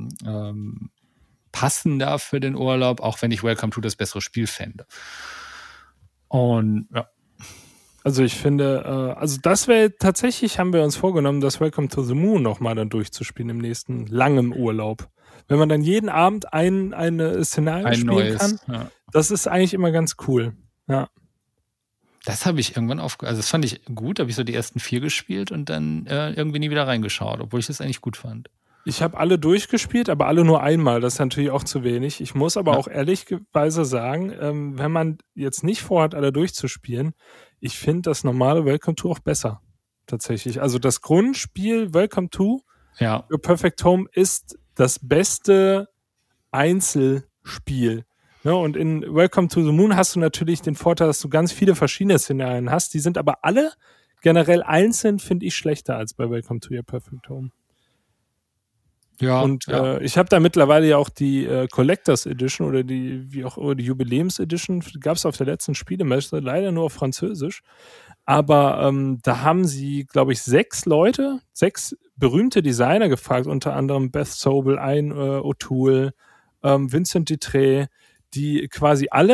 passender für den Urlaub, auch wenn ich Welcome to das bessere Spiel fände. Und ja. Also ich finde, das wäre tatsächlich, haben wir uns vorgenommen, das Welcome to the Moon nochmal dann durchzuspielen im nächsten langen Urlaub. Wenn man dann jeden Abend ein Szenario spielen kann, das ist eigentlich immer ganz cool. Ja. Das habe ich irgendwann also das fand ich gut, habe ich so die ersten 4 gespielt und dann irgendwie nie wieder reingeschaut, obwohl ich das eigentlich gut fand. Ich habe alle durchgespielt, aber alle nur einmal. Das ist natürlich auch zu wenig. Ich muss aber auch ehrlicherweise sagen, wenn man jetzt nicht vorhat, alle durchzuspielen, ich finde das normale Welcome to auch besser. Tatsächlich. Also das Grundspiel Welcome to Your Perfect Home ist das beste Einzelspiel. Ne? Und in Welcome to the Moon hast du natürlich den Vorteil, dass du ganz viele verschiedene Szenarien hast. Die sind aber alle generell einzeln, finde ich, schlechter als bei Welcome to Your Perfect Home. Ja, und ich habe da mittlerweile ja auch die Collectors Edition oder die Jubiläums Edition, gab es auf der letzten Spielemesse, leider nur auf Französisch. Aber da haben sie, glaube ich, 6 berühmte Designer gefragt, unter anderem Beth Sobel, O'Toole, Vincent Dutray, die quasi alle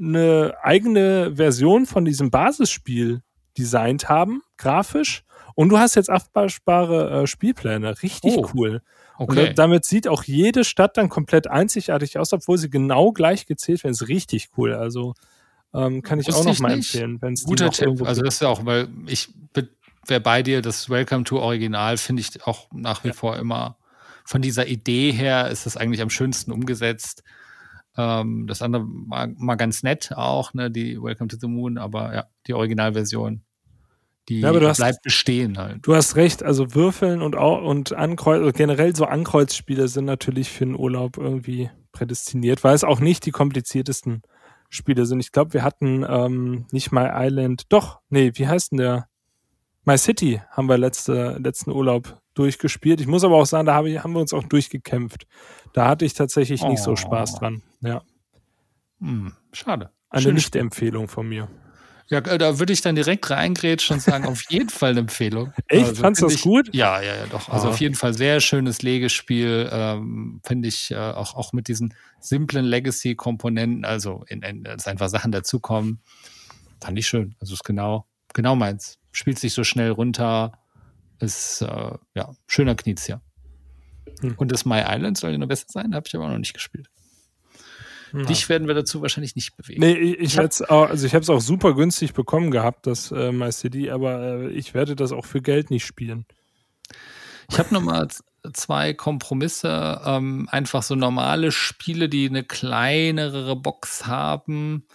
eine eigene Version von diesem Basisspiel designt haben, grafisch. Und du hast jetzt abbaubare Spielpläne. Richtig cool. Okay. Und damit sieht auch jede Stadt dann komplett einzigartig aus, obwohl sie genau gleich gezählt werden. Ist richtig cool. Also kann ich auch noch mal empfehlen. Guter Tipp. Also das ist ja auch, weil wäre bei dir, das Welcome to Original finde ich auch nach wie vor immer, von dieser Idee her ist das eigentlich am schönsten umgesetzt. Das andere mal ganz nett auch, ne, die Welcome to the Moon, aber ja, die Originalversion, die bleibt bestehen halt. Du hast recht, also Würfeln und generell so Ankreuzspiele sind natürlich für den Urlaub irgendwie prädestiniert, weil es auch nicht die kompliziertesten Spiele sind. Ich glaube, wir hatten nicht My Island, wie heißt denn der? My City haben wir letzten Urlaub durchgespielt. Ich muss aber auch sagen, da haben wir uns auch durchgekämpft. Da hatte ich tatsächlich nicht so Spaß dran. Ja. Schade. Eine Nicht-Empfehlung von mir. Ja, da würde ich dann direkt reingrätschen und sagen, auf jeden Fall eine Empfehlung. Echt? Also, fandst du das gut? Ja, doch. Also auf jeden Fall sehr schönes Legespiel, finde ich, auch mit diesen simplen Legacy-Komponenten, also dass einfach Sachen dazukommen, fand ich schön. Also ist genau meins. Spielt sich so schnell runter, ist schöner Kniez, ja. Und das My Island soll ja noch besser sein, habe ich aber auch noch nicht gespielt. Ja. Dich werden wir dazu wahrscheinlich nicht bewegen. Nee, ich habe es auch super günstig bekommen gehabt, das My City, aber ich werde das auch für Geld nicht spielen. Ich habe nochmal 2 Kompromisse, einfach so normale Spiele, die eine kleinere Box haben,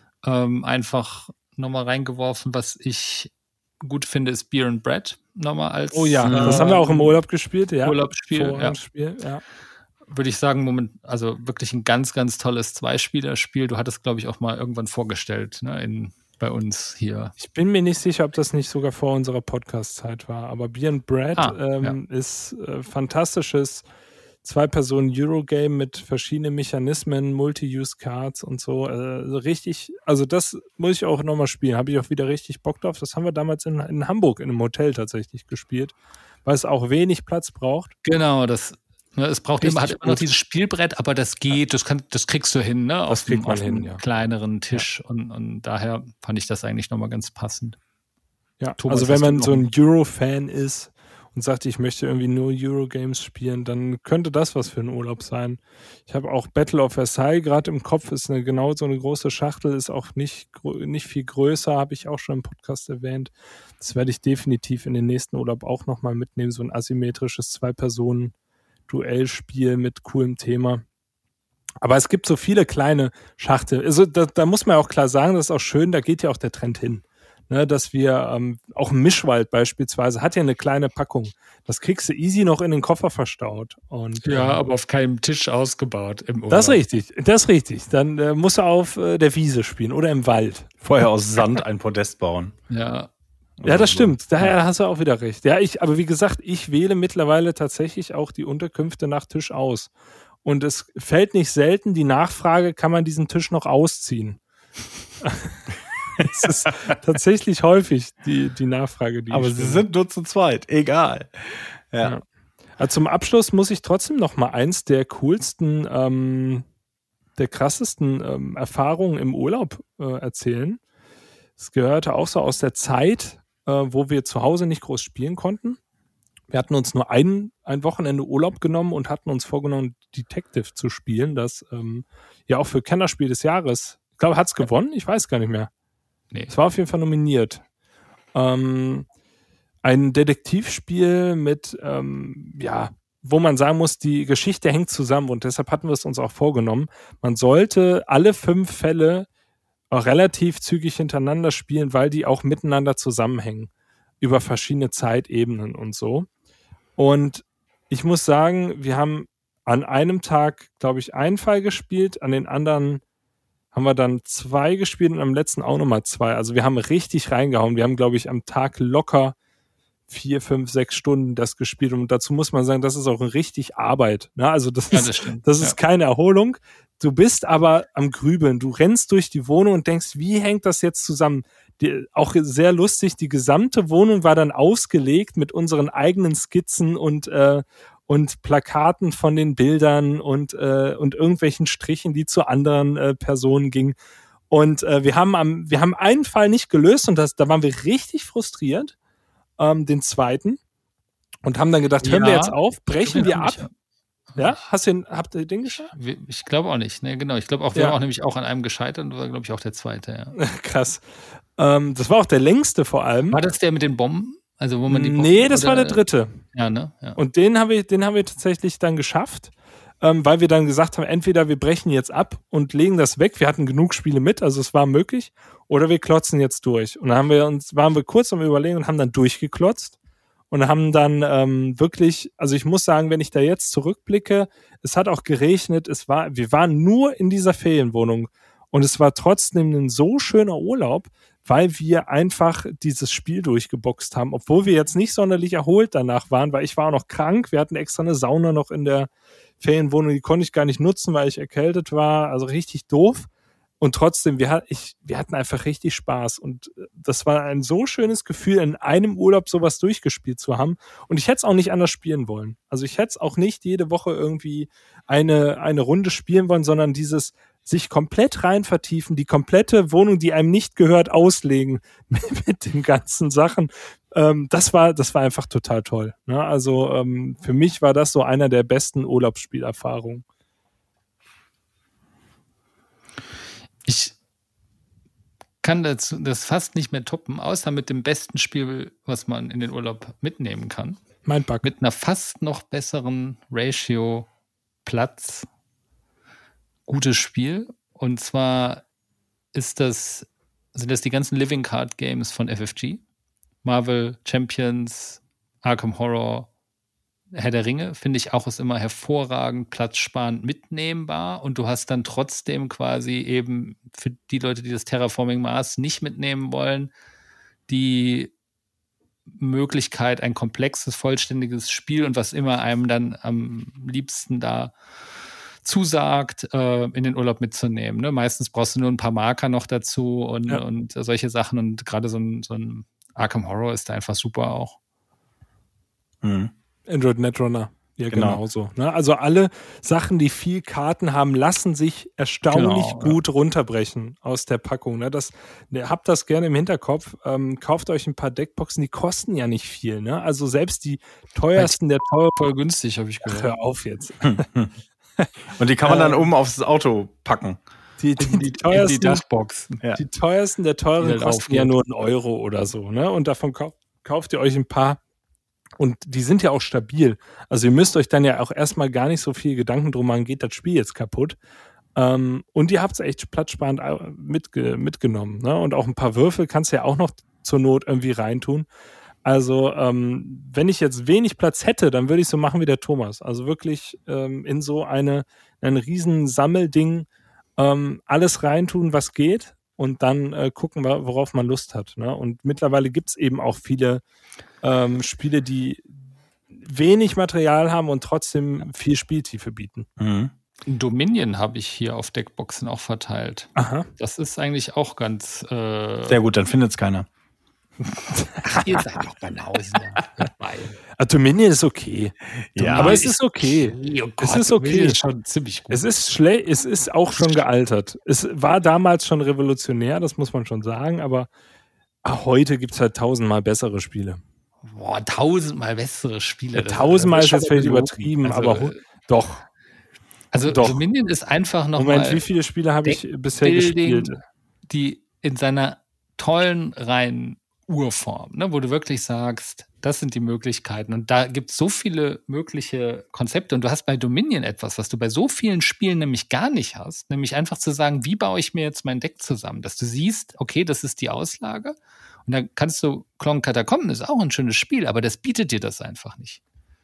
einfach nochmal reingeworfen, was ich gut finde, ist Beer and Bread nochmal als. Oh ja, das haben wir auch im Urlaub gespielt, ja. Urlaubsspiel, ja. Würde ich sagen, also wirklich ein ganz, ganz tolles 2-Spieler-Spiel. Du hattest, glaube ich, auch mal irgendwann vorgestellt, ne, bei uns hier. Ich bin mir nicht sicher, ob das nicht sogar vor unserer Podcast-Zeit war, aber Beer and Bread ist fantastisches 2-Personen-Eurogame mit verschiedenen Mechanismen, Multi-Use-Cards und so. Richtig, also das muss ich auch nochmal spielen. Habe ich auch wieder richtig Bock drauf. Das haben wir damals in Hamburg in einem Hotel tatsächlich gespielt, weil es auch wenig Platz braucht. Genau, es hat immer noch dieses Spielbrett, aber das geht, das kriegst du hin, ne? Das kriegt man hin, ja. Kleineren Tisch und daher fand ich das eigentlich nochmal ganz passend. Ja, Thomas, also wenn man so ein Euro-Fan ist und sagt, ich möchte irgendwie nur Eurogames spielen, dann könnte das was für einen Urlaub sein. Ich habe auch Battle of Versailles gerade im Kopf, ist genau so eine große Schachtel, ist auch nicht viel größer, habe ich auch schon im Podcast erwähnt. Das werde ich definitiv in den nächsten Urlaub auch nochmal mitnehmen, so ein asymmetrisches 2-Personen-Duellspiel mit coolem Thema. Aber es gibt so viele kleine Schachtel. Also da muss man auch klar sagen, das ist auch schön, da geht ja auch der Trend hin. Ne, dass wir, auch im Mischwald beispielsweise, hat ja eine kleine Packung. Das kriegst du easy noch in den Koffer verstaut. Und, aber auf keinem Tisch ausgebaut im Urlaub. Das ist richtig. Dann musst du auf der Wiese spielen oder im Wald. Vorher aus Sand ein Podest bauen. Ja. Ja, das stimmt. Daher hast du auch wieder recht. Ja, aber wie gesagt, ich wähle mittlerweile tatsächlich auch die Unterkünfte nach Tisch aus. Und es fällt nicht selten die Nachfrage, kann man diesen Tisch noch ausziehen? Es ist tatsächlich häufig die Nachfrage, die aber sie sind nur zu zweit, egal. Ja. Also zum Abschluss muss ich trotzdem noch mal eins der coolsten, der krassesten Erfahrungen im Urlaub erzählen. Es gehörte auch so aus der Zeit, wo wir zu Hause nicht groß spielen konnten. Wir hatten uns nur ein Wochenende Urlaub genommen und hatten uns vorgenommen, Detective zu spielen, das ja auch für Kennerspiel des Jahres, ich glaube, hat es gewonnen? Ich weiß gar nicht mehr. Nee. Es war auf jeden Fall nominiert. Ein Detektivspiel mit, wo man sagen muss, die Geschichte hängt zusammen und deshalb hatten wir es uns auch vorgenommen. Man sollte alle 5 Fälle auch relativ zügig hintereinander spielen, weil die auch miteinander zusammenhängen. Über verschiedene Zeitebenen und so. Und ich muss sagen, wir haben an einem Tag, glaube ich, einen Fall gespielt, an den anderen haben wir dann 2 gespielt und am letzten auch nochmal 2. Also wir haben richtig reingehauen. Wir haben, glaube ich, am Tag locker 4, 5, 6 Stunden das gespielt. Und dazu muss man sagen, das ist auch richtig Arbeit. Ne? Also das ist keine Erholung. Du bist aber am Grübeln. Du rennst durch die Wohnung und denkst, wie hängt das jetzt zusammen? Auch sehr lustig, die gesamte Wohnung war dann ausgelegt mit unseren eigenen Skizzen und Plakaten von den Bildern und irgendwelchen Strichen, die zu anderen Personen gingen. Und wir haben einen Fall nicht gelöst und da waren wir richtig frustriert, den zweiten, und haben dann gedacht, hören wir jetzt auf, brechen wir ab. Ja, habt ihr den geschafft? Ich glaube auch nicht, ne, genau. Ich glaube auch, wir haben auch nämlich auch an einem gescheitert und war, glaube ich, auch der zweite, ja. Krass. Das war auch der längste vor allem. War das der mit den Bomben? Also, wo man die Bomben, nee, das war der dritte. Ja, ne? Ja. Und den haben wir tatsächlich dann geschafft, weil wir dann gesagt haben, entweder wir brechen jetzt ab und legen das weg, wir hatten genug Spiele mit, also es war möglich, oder wir klotzen jetzt durch. Und dann waren wir kurz am Überlegen und haben dann durchgeklotzt und haben dann wirklich, also ich muss sagen, wenn ich da jetzt zurückblicke, es hat auch geregnet, wir waren nur in dieser Ferienwohnung und es war trotzdem ein so schöner Urlaub, weil wir einfach dieses Spiel durchgeboxt haben, obwohl wir jetzt nicht sonderlich erholt danach waren, weil ich war auch noch krank, wir hatten extra eine Sauna noch in der Ferienwohnung, die konnte ich gar nicht nutzen, weil ich erkältet war, also richtig doof. Und trotzdem, wir hatten einfach richtig Spaß. Und das war ein so schönes Gefühl, in einem Urlaub sowas durchgespielt zu haben. Und ich hätte es auch nicht anders spielen wollen. Also ich hätte es auch nicht jede Woche irgendwie eine Runde spielen wollen, sondern dieses sich komplett rein vertiefen, die komplette Wohnung, die einem nicht gehört, auslegen mit den ganzen Sachen. Das war einfach total toll. Ne? Also für mich war das so einer der besten Urlaubsspielerfahrungen. Ich kann das fast nicht mehr toppen, außer mit dem besten Spiel, was man in den Urlaub mitnehmen kann. Mindbug. Mit einer fast noch besseren Ratio Platz. Gutes Spiel. Und zwar sind das die ganzen Living Card Games von FFG. Marvel Champions, Arkham Horror, Herr der Ringe, finde ich auch, ist immer hervorragend, platzsparend mitnehmbar, und du hast dann trotzdem quasi eben für die Leute, die das Terraforming Mars nicht mitnehmen wollen, die Möglichkeit, ein komplexes, vollständiges Spiel und was immer einem dann am liebsten da zusagt, in den Urlaub mitzunehmen. Ne? Meistens brauchst du nur ein paar Marker noch dazu und solche Sachen, und gerade so ein Arkham Horror ist da einfach super auch. Mhm. Android Netrunner, ja, genauso. Ne? Also alle Sachen, die viel Karten haben, lassen sich erstaunlich gut runterbrechen aus der Packung. Ne? Habt das gerne im Hinterkopf. Kauft euch ein paar Deckboxen, die kosten ja nicht viel. Ne? Also selbst die teuersten der teuren. Voll günstig, habe ich gehört. Hör auf jetzt. Und die kann man dann oben aufs Auto packen. Die teuersten, die Dachbox. Ja. Die teuersten der teuren kosten ja nur €1 oder so. Ne? Und davon kauft ihr euch ein paar. Und die sind ja auch stabil. Also ihr müsst euch dann ja auch erstmal gar nicht so viel Gedanken drum machen, geht das Spiel jetzt kaputt. Und ihr habt es echt platzsparend mitgenommen. Ne? Und auch ein paar Würfel kannst du ja auch noch zur Not irgendwie reintun. Also wenn ich jetzt wenig Platz hätte, dann würde ich so machen wie der Thomas. Also wirklich in so ein riesen Sammelding alles reintun, was geht, und dann gucken, worauf man Lust hat. Ne? Und mittlerweile gibt es eben auch viele Spiele, die wenig Material haben und trotzdem viel Spieltiefe bieten. Mhm. Dominion habe ich hier auf Deckboxen auch verteilt. Aha. Das ist eigentlich auch ganz... Sehr gut, dann findet es keiner. Ach, ihr seid doch Banausen dabei. Dominion ist okay. Ja, aber es ist okay. Oh Gott, es ist okay. Ist schon ziemlich gut. Es ist auch schon gealtert. Es war damals schon revolutionär, das muss man schon sagen, aber heute gibt es halt 1000-mal bessere Spiele. Boah, 1000-mal bessere Spiele. Ja, 1000-mal ist jetzt vielleicht übertrieben, also, aber doch. Also Dominion ist einfach noch Moment, wie viele Spiele habe ich bisher gespielt? Die in seiner tollen, reinen Urform, ne, wo du wirklich sagst, das sind die Möglichkeiten. Und da gibt es so viele mögliche Konzepte. Und du hast bei Dominion etwas, was du bei so vielen Spielen nämlich gar nicht hast. Nämlich einfach zu sagen, wie baue ich mir jetzt mein Deck zusammen? Dass du siehst, okay, das ist die Auslage. Und dann kannst du, Klon Katakomben ist auch ein schönes Spiel, aber das bietet dir das einfach nicht.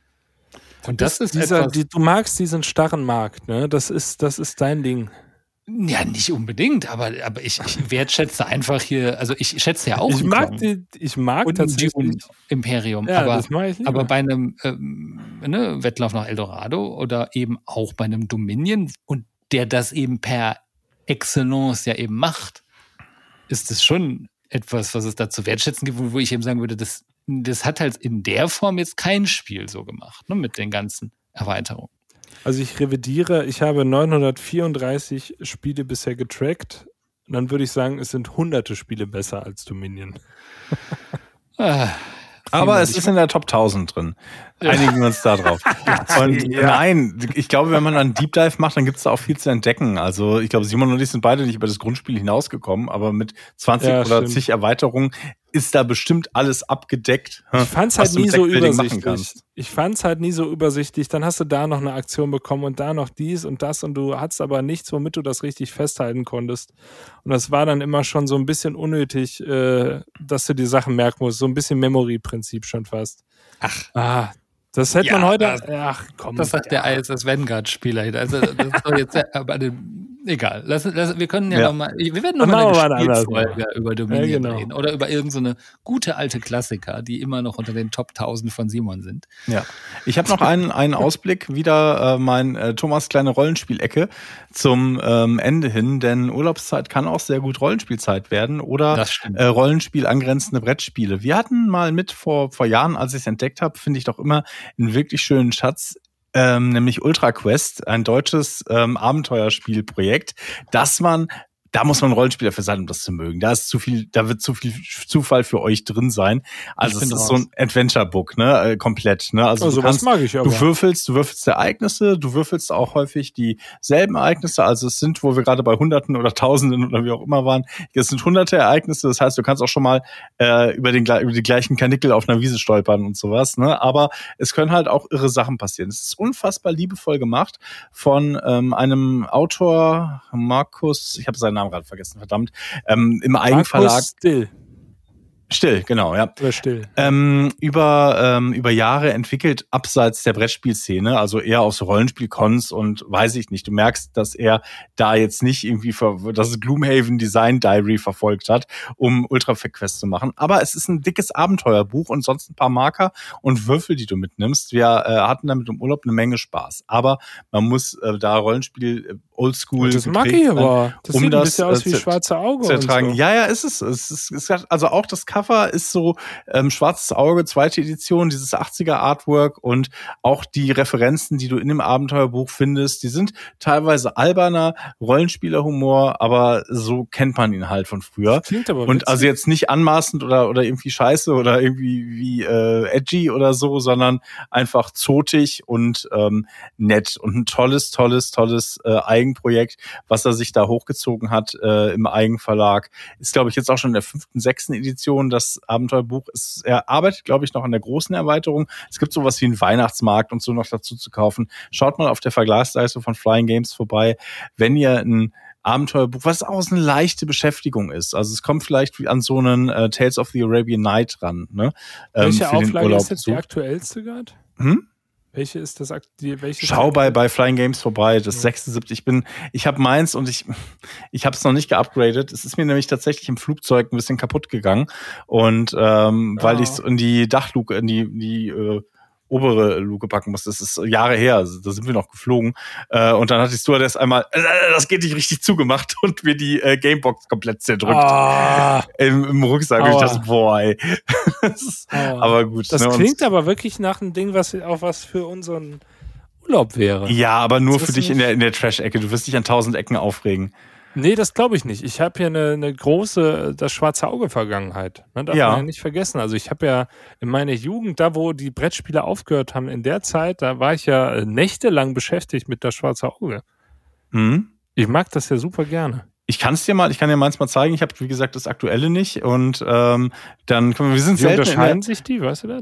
Und das ist du magst diesen starren Markt, ne? Das ist dein Ding. Ja, nicht unbedingt, aber ich wertschätze einfach hier, also ich schätze ja auch ich mag tatsächlich Imperium, ja, das mag ich lieber. Aber bei einem Wettlauf nach Eldorado oder eben auch bei einem Dominion, und der das eben per Excellence ja eben macht, ist es schon etwas, was es da zu wertschätzen gibt, wo ich eben sagen würde, das hat halt in der Form jetzt kein Spiel so gemacht, ne, mit den ganzen Erweiterungen. Also ich revidiere, ich habe 934 Spiele bisher getrackt. Und dann würde ich sagen, es sind hunderte Spiele besser als Dominion. Aber es ist in der Top 1000 drin. Einigen wir uns da drauf. Und nein, ich glaube, wenn man einen Deep Dive macht, dann gibt es da auch viel zu entdecken. Also ich glaube, Simon und ich sind beide nicht über das Grundspiel hinausgekommen, aber mit 20 oder zig Erweiterungen ist da bestimmt alles abgedeckt. Ich fand es halt nie so übersichtlich. Dann hast du da noch eine Aktion bekommen und da noch dies und das und du hattest aber nichts, womit du das richtig festhalten konntest. Und das war dann immer schon so ein bisschen unnötig, dass du die Sachen merken musst. So ein bisschen Memory-Prinzip schon fast. Das hätte man heute. Das sagt der ISS Vanguard-Spieler. Also, das ist doch jetzt egal. Wir können nochmal. Wir werden nochmal eine Gespielfolge über Dominion reden. Oder über irgendeine gute alte Klassiker, die immer noch unter den Top 1000 von Simon sind. Ja. Ich habe noch einen Ausblick, wieder mein Thomas kleine Rollenspielecke zum Ende hin, denn Urlaubszeit kann auch sehr gut Rollenspielzeit werden oder Rollenspiel angrenzende Brettspiele. Wir hatten mal vor Jahren, als ich es entdeckt habe, finde ich doch immer einen wirklich schönen Schatz, nämlich Ultra Quest, ein deutsches Abenteuerspielprojekt, da muss man Rollenspieler für sein, um das zu mögen. Da wird zu viel Zufall für euch drin sein. Also es ist so ein Adventure-Book, ne, komplett, ne? Also was mag ich aber. Du würfelst Ereignisse, du würfelst auch häufig dieselben Ereignisse. Also es sind, wo wir gerade bei Hunderten oder Tausenden oder wie auch immer waren, es sind hunderte Ereignisse. Das heißt, du kannst auch schon mal über die gleichen Karnickel auf einer Wiese stolpern und sowas, ne? Aber es können halt auch irre Sachen passieren. Es ist unfassbar liebevoll gemacht von einem Autor, Markus, ich habe seinen Namen gerade vergessen, verdammt, im Eigenverlag. Still, genau, ja. Oder Still. Über Jahre entwickelt, abseits der Brettspielszene, also eher aus Rollenspiel-Cons und weiß ich nicht. Du merkst, dass er da jetzt nicht irgendwie das Gloomhaven Design Diary verfolgt hat, um Ultra Quest zu machen. Aber es ist ein dickes Abenteuerbuch und sonst ein paar Marker und Würfel, die du mitnimmst. Wir hatten damit im Urlaub eine Menge Spaß. Aber man muss da Rollenspiel oldschool. Das mag ich aber. Das sieht ein bisschen aus wie Schwarze Auge. Zu ertragen. So. Ja, ist es. Es ist also auch das Cover ist so Schwarzes Auge, 2. Edition, dieses 80er Artwork und auch die Referenzen, die du in dem Abenteuerbuch findest, die sind teilweise alberner Rollenspielerhumor, aber so kennt man ihn halt von früher. Das klingt aber und witzig. Also jetzt nicht anmaßend oder irgendwie scheiße oder irgendwie wie edgy oder so, sondern einfach zotig und nett und ein tolles Eigenprojekt, was er sich da hochgezogen hat im Eigenverlag. Ist, glaube ich, jetzt auch schon in der 5., 6. Edition das Abenteuerbuch. Er arbeitet, glaube ich, noch an der großen Erweiterung. Es gibt sowas wie einen Weihnachtsmarkt und so noch dazu zu kaufen. Schaut mal auf der Vergleichsseite von Flying Games vorbei, wenn ihr ein Abenteuerbuch, was auch eine leichte Beschäftigung ist. Also es kommt vielleicht wie an so einen Tales of the Arabian Night ran. Ne? Welche Auflage ist jetzt die aktuellste gerade? Welche ist das? Schau bei Flying Games vorbei, das 76. Ich habe meins und ich habe es noch nicht geupgradet. Es ist mir nämlich tatsächlich im Flugzeug ein bisschen kaputt gegangen und weil ich es in die Dachluke, in die obere Luke packen musste. Das ist Jahre her, also da sind wir noch geflogen. Und dann hat die Stewardess einmal, das geht nicht richtig zugemacht und mir die Gamebox komplett zerdrückt. Im Rucksack. Und ich dachte, boah, ey. Aber gut. Das klingt aber wirklich nach einem Ding, was für unseren Urlaub wäre. Ja, aber nur für dich in der Trash-Ecke. Du wirst dich an 1000 Ecken aufregen. Nee, das glaube ich nicht. Ich habe hier eine große, das Schwarze Auge-Vergangenheit. Ne, darf man ja nicht vergessen. Also ich habe ja in meiner Jugend, da wo die Brettspiele aufgehört haben, in der Zeit, da war ich ja nächtelang beschäftigt mit das Schwarze Auge. Ich mag das ja super gerne. Ich kann dir meins mal zeigen. Ich habe, wie gesagt, das Aktuelle nicht. Und dann können wir sind selten. Wie unterscheiden sich die, weißt du das?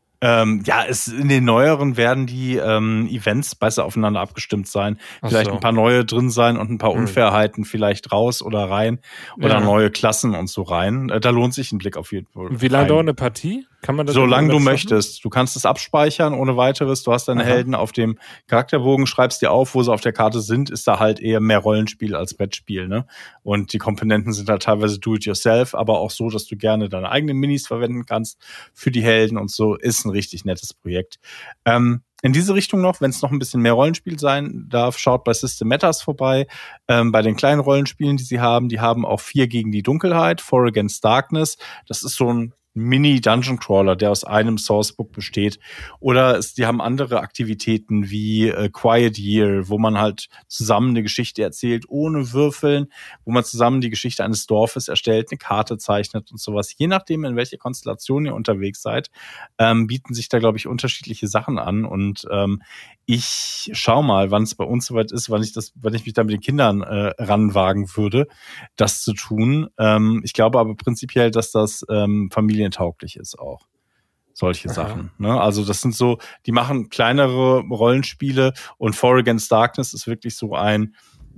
In den neueren werden die Events besser aufeinander abgestimmt sein. Vielleicht ein paar neue drin sein und ein paar Unfairheiten vielleicht raus oder rein oder neue Klassen und so rein. Da lohnt sich ein Blick auf jeden Fall. Wie lange dauert eine Partie? Kann man das solange du möchtest. Du kannst es abspeichern ohne weiteres. Du hast deine Helden auf dem Charakterbogen, schreibst dir auf, wo sie auf der Karte sind, ist da halt eher mehr Rollenspiel als Brettspiel, ne? Und die Komponenten sind halt teilweise do-it-yourself, aber auch so, dass du gerne deine eigenen Minis verwenden kannst für die Helden und so. Ist ein richtig nettes Projekt. In diese Richtung noch, wenn es noch ein bisschen mehr Rollenspiel sein darf, schaut bei System Matters vorbei. Bei den kleinen Rollenspielen, die haben auch 4 gegen die Dunkelheit, 4 Against Darkness. Das ist so ein Mini-Dungeon-Crawler, der aus einem Sourcebook besteht. Oder die haben andere Aktivitäten wie Quiet Year, wo man halt zusammen eine Geschichte erzählt, ohne Würfeln, wo man zusammen die Geschichte eines Dorfes erstellt, eine Karte zeichnet und sowas. Je nachdem, in welche Konstellation ihr unterwegs seid, bieten sich da, glaube ich, unterschiedliche Sachen an. Und ich schau mal, wann es bei uns soweit ist, wann ich mich da mit den Kindern ranwagen würde, das zu tun. Ich glaube aber prinzipiell, dass das familientauglich ist auch. Solche Sachen. Ne? Also das sind so, die machen kleinere Rollenspiele und For Against Darkness ist wirklich so ein,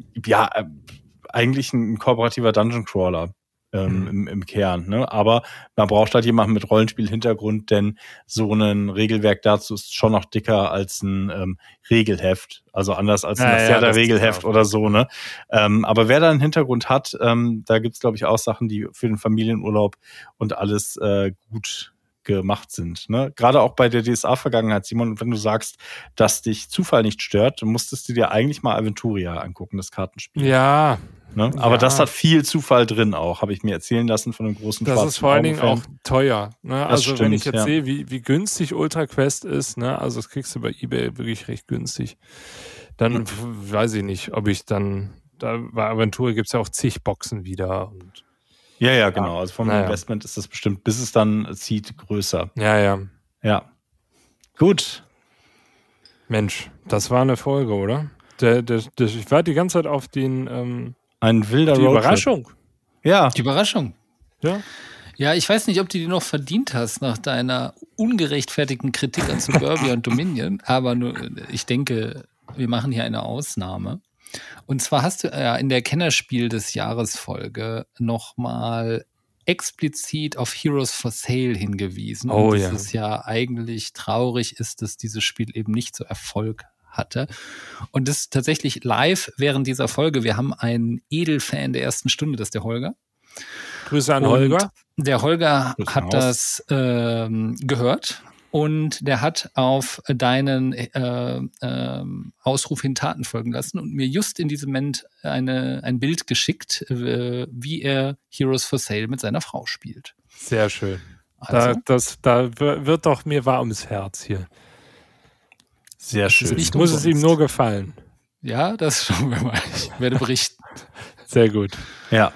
eigentlich ein kooperativer Dungeon Crawler. Im Kern, ne? Aber man braucht halt jemanden mit Rollenspiel-Hintergrund, denn so ein Regelwerk dazu ist schon noch dicker als ein Regelheft, also anders als ein Lacerda-Regelheft oder so, ne? Aber wer da einen Hintergrund hat, da gibt's, glaube ich, auch Sachen, die für den Familienurlaub und alles gut gemacht sind, ne? Gerade auch bei der DSA-Vergangenheit, Simon, wenn du sagst, dass dich Zufall nicht stört, musstest du dir eigentlich mal Aventuria angucken, das Kartenspiel. Ja. Ne? Aber das hat viel Zufall drin auch, habe ich mir erzählen lassen von einem großen Das ist vor allen Dingen auch teuer. Ne? Also stimmt, wenn ich jetzt sehe, wie günstig Ultra Quest ist, ne? Also das kriegst du bei eBay wirklich recht günstig, dann weiß ich nicht, ob ich dann, da bei Aventur gibt es ja auch zig Boxen wieder. Und ja, genau. Also vom Investment ist das bestimmt, bis es dann zieht, größer. Ja. Gut. Mensch, das war eine Folge, oder? Ich war die ganze Zeit auf den ein wilder die Roadtrip. Überraschung. Ja. Die Überraschung. Ja. Ja, ich weiß nicht, ob du die noch verdient hast nach deiner ungerechtfertigten Kritik an Suburbia und Dominion, aber nur, ich denke, wir machen hier eine Ausnahme. Und zwar hast du ja in der Kennerspiel des Jahres Folge nochmal explizit auf Heroes for Sale hingewiesen. Oh, und es ja eigentlich traurig ist, dass dieses Spiel eben nicht so Erfolg hatte. Und das ist tatsächlich live während dieser Folge. Wir haben einen Edelfan der ersten Stunde, das ist der Holger. Grüße an Holger. Der Holger hat das gehört und der hat auf deinen Ausruf hin Taten folgen lassen und mir just in diesem Moment ein Bild geschickt, wie er Heroes for Sale mit seiner Frau spielt. Sehr schön. Also, da wird doch mir warm ums Herz hier. Sehr schön. Muss es ihm nur gefallen. Ja, das schauen wir mal. Ich werde berichten. Sehr gut. Ja.